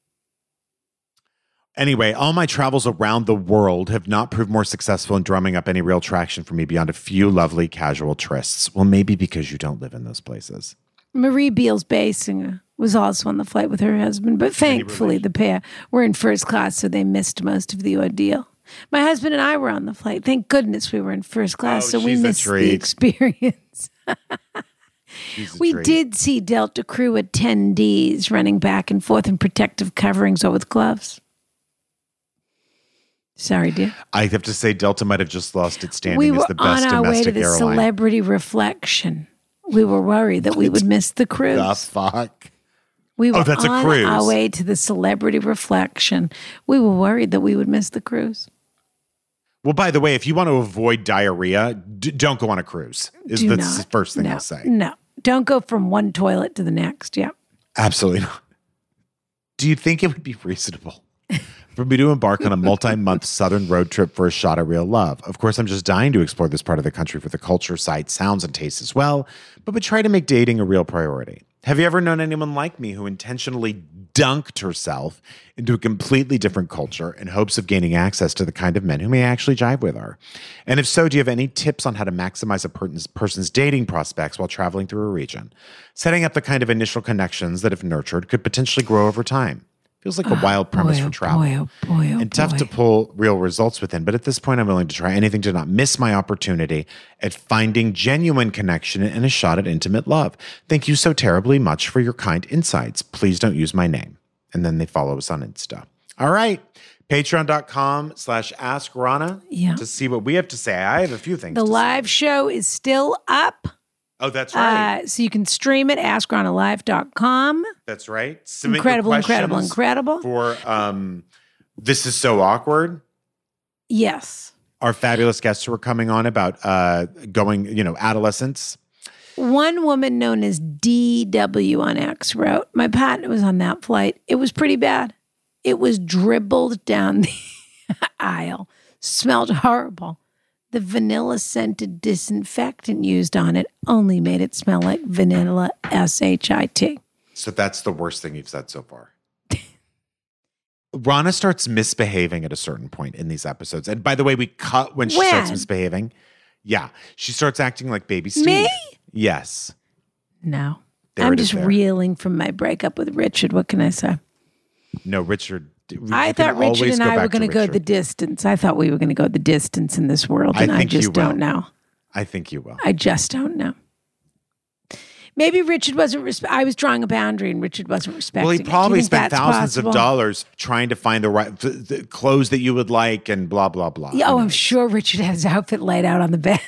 Anyway, all my travels around the world have not proved more successful in drumming up any real traction for me beyond a few lovely casual trysts. Well, maybe because you don't live in those places. Marie Beals Basinger was also on the flight with her husband, but thankfully the pair were in first class, so they missed most of the ordeal. My husband and I were on the flight. Thank goodness we were in first class, Oh, so we she's a missed the treat. experience. She's a We treat. did see Delta crew attendees running back and forth in protective coverings or with gloves. Sorry, dear. I have to say, Delta might have just lost its standing We as were the best on our way to domestic the airline. celebrity reflection. We were worried that we would miss the cruise. The fuck? We were Oh, that's a on cruise. our way to the celebrity reflection. We were worried that we would miss the cruise. Well, by the way, if you want to avoid diarrhea, d- don't go on a cruise. Is Do the not. first thing no, I'll say. No. Don't go from one toilet to the next. Yeah. Absolutely not. Do you think it would be reasonable for me to embark on a multi-month southern road trip for a shot of real love? Of course, I'm just dying to explore this part of the country for the culture, sights, sounds, and tastes as well, but would try to make dating a real priority. Have you ever known anyone like me who intentionally dunked herself into a completely different culture in hopes of gaining access to the kind of men who may actually jive with her? And if so, do you have any tips on how to maximize a person's, person's dating prospects while traveling through a region? Setting up the kind of initial connections that, if nurtured, could potentially grow over time. Feels like a wild premise boy, for oh travel. boy, oh boy, oh and tough boy. to pull real results within. But at this point, I'm willing to try anything to not miss my opportunity at finding genuine connection and a shot at intimate love. Thank you so terribly much for your kind insights. Please don't use my name. And then they follow us on Insta. All right. Patreon.com slash Ask Rana Yeah. to see what we have to say. I have a few things The to live say. show is still up. Oh, that's right. Uh, so you can stream it, ask rana live dot com. that's right. Submit your Incredible, incredible, questions incredible. For um, This Is So Awkward. Yes. Our fabulous guests who are coming on about uh, going, you know, adolescence. One woman known as D W on X wrote, my partner was on that flight. It was pretty bad. It was dribbled down the aisle. Smelled horrible. The vanilla scented disinfectant used on it only made it smell like vanilla S H I T. So that's the worst thing you've said so far. Rana starts misbehaving at a certain point in these episodes. And by the way, we cut when she When? starts misbehaving. Yeah. She starts acting like baby Steve. Me? Yes. No. There I'm it is just there. reeling from my breakup with Richard. What can I say? No, Richard. you I can thought Richard always and go I were back to going to go the Richard. distance. I thought we were going to go the distance in this world, I and I, think you just don't will. know. I think you will. I just don't know. Maybe Richard wasn't. Respe- I was drawing a boundary, and Richard wasn't respecting. Well, he it. Do you probably think spent that's thousands possible? of dollars trying to find the right the, the clothes that you would like and blah, blah, blah. Yeah, Who oh, I'm knows? sure Richard had his outfit laid out on the bed.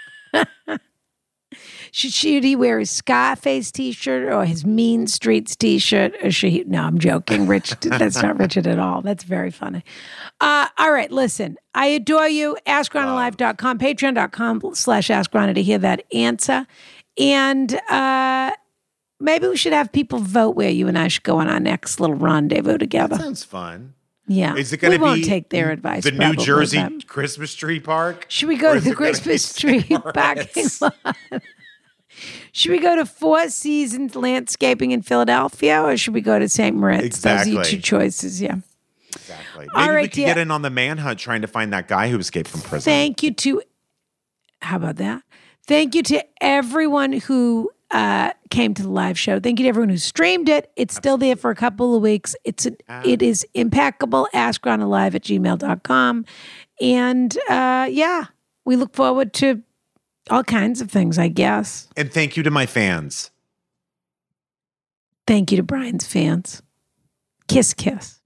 should, should he wear his Scarface T-shirt or his Mean Streets T-shirt? Or should he? No, I'm joking. Richard, that's not Richard at all. That's very funny. Uh, all right, listen. I adore you. ask rana live dot com, patreon dot com slash ask rana to hear that answer. And uh, maybe we should have people vote where you and I should go on our next little rendezvous together. Sounds fun. Yeah. Is it going we to won't be take their advice. the New probably, Jersey but- Christmas tree park? Should we go Or to is the it gonna be Christmas Saint tree Moritz? parking lot? Should we go to Four Seasons Landscaping in Philadelphia, or should we go to Saint Moritz? Exactly. Those are your two choices, yeah. Exactly. Maybe All we right, could dear. get in on the manhunt trying to find that guy who escaped from prison. Thank you to, how about that? Thank you to everyone who uh, came to the live show. Thank you to everyone who streamed it. It's still there for a couple of weeks. It's a, It is impeccable. ask rana live at gmail dot com. And uh, yeah, we look forward to all kinds of things, I guess. And thank you to my fans. Thank you to Brian's fans. Kiss, kiss.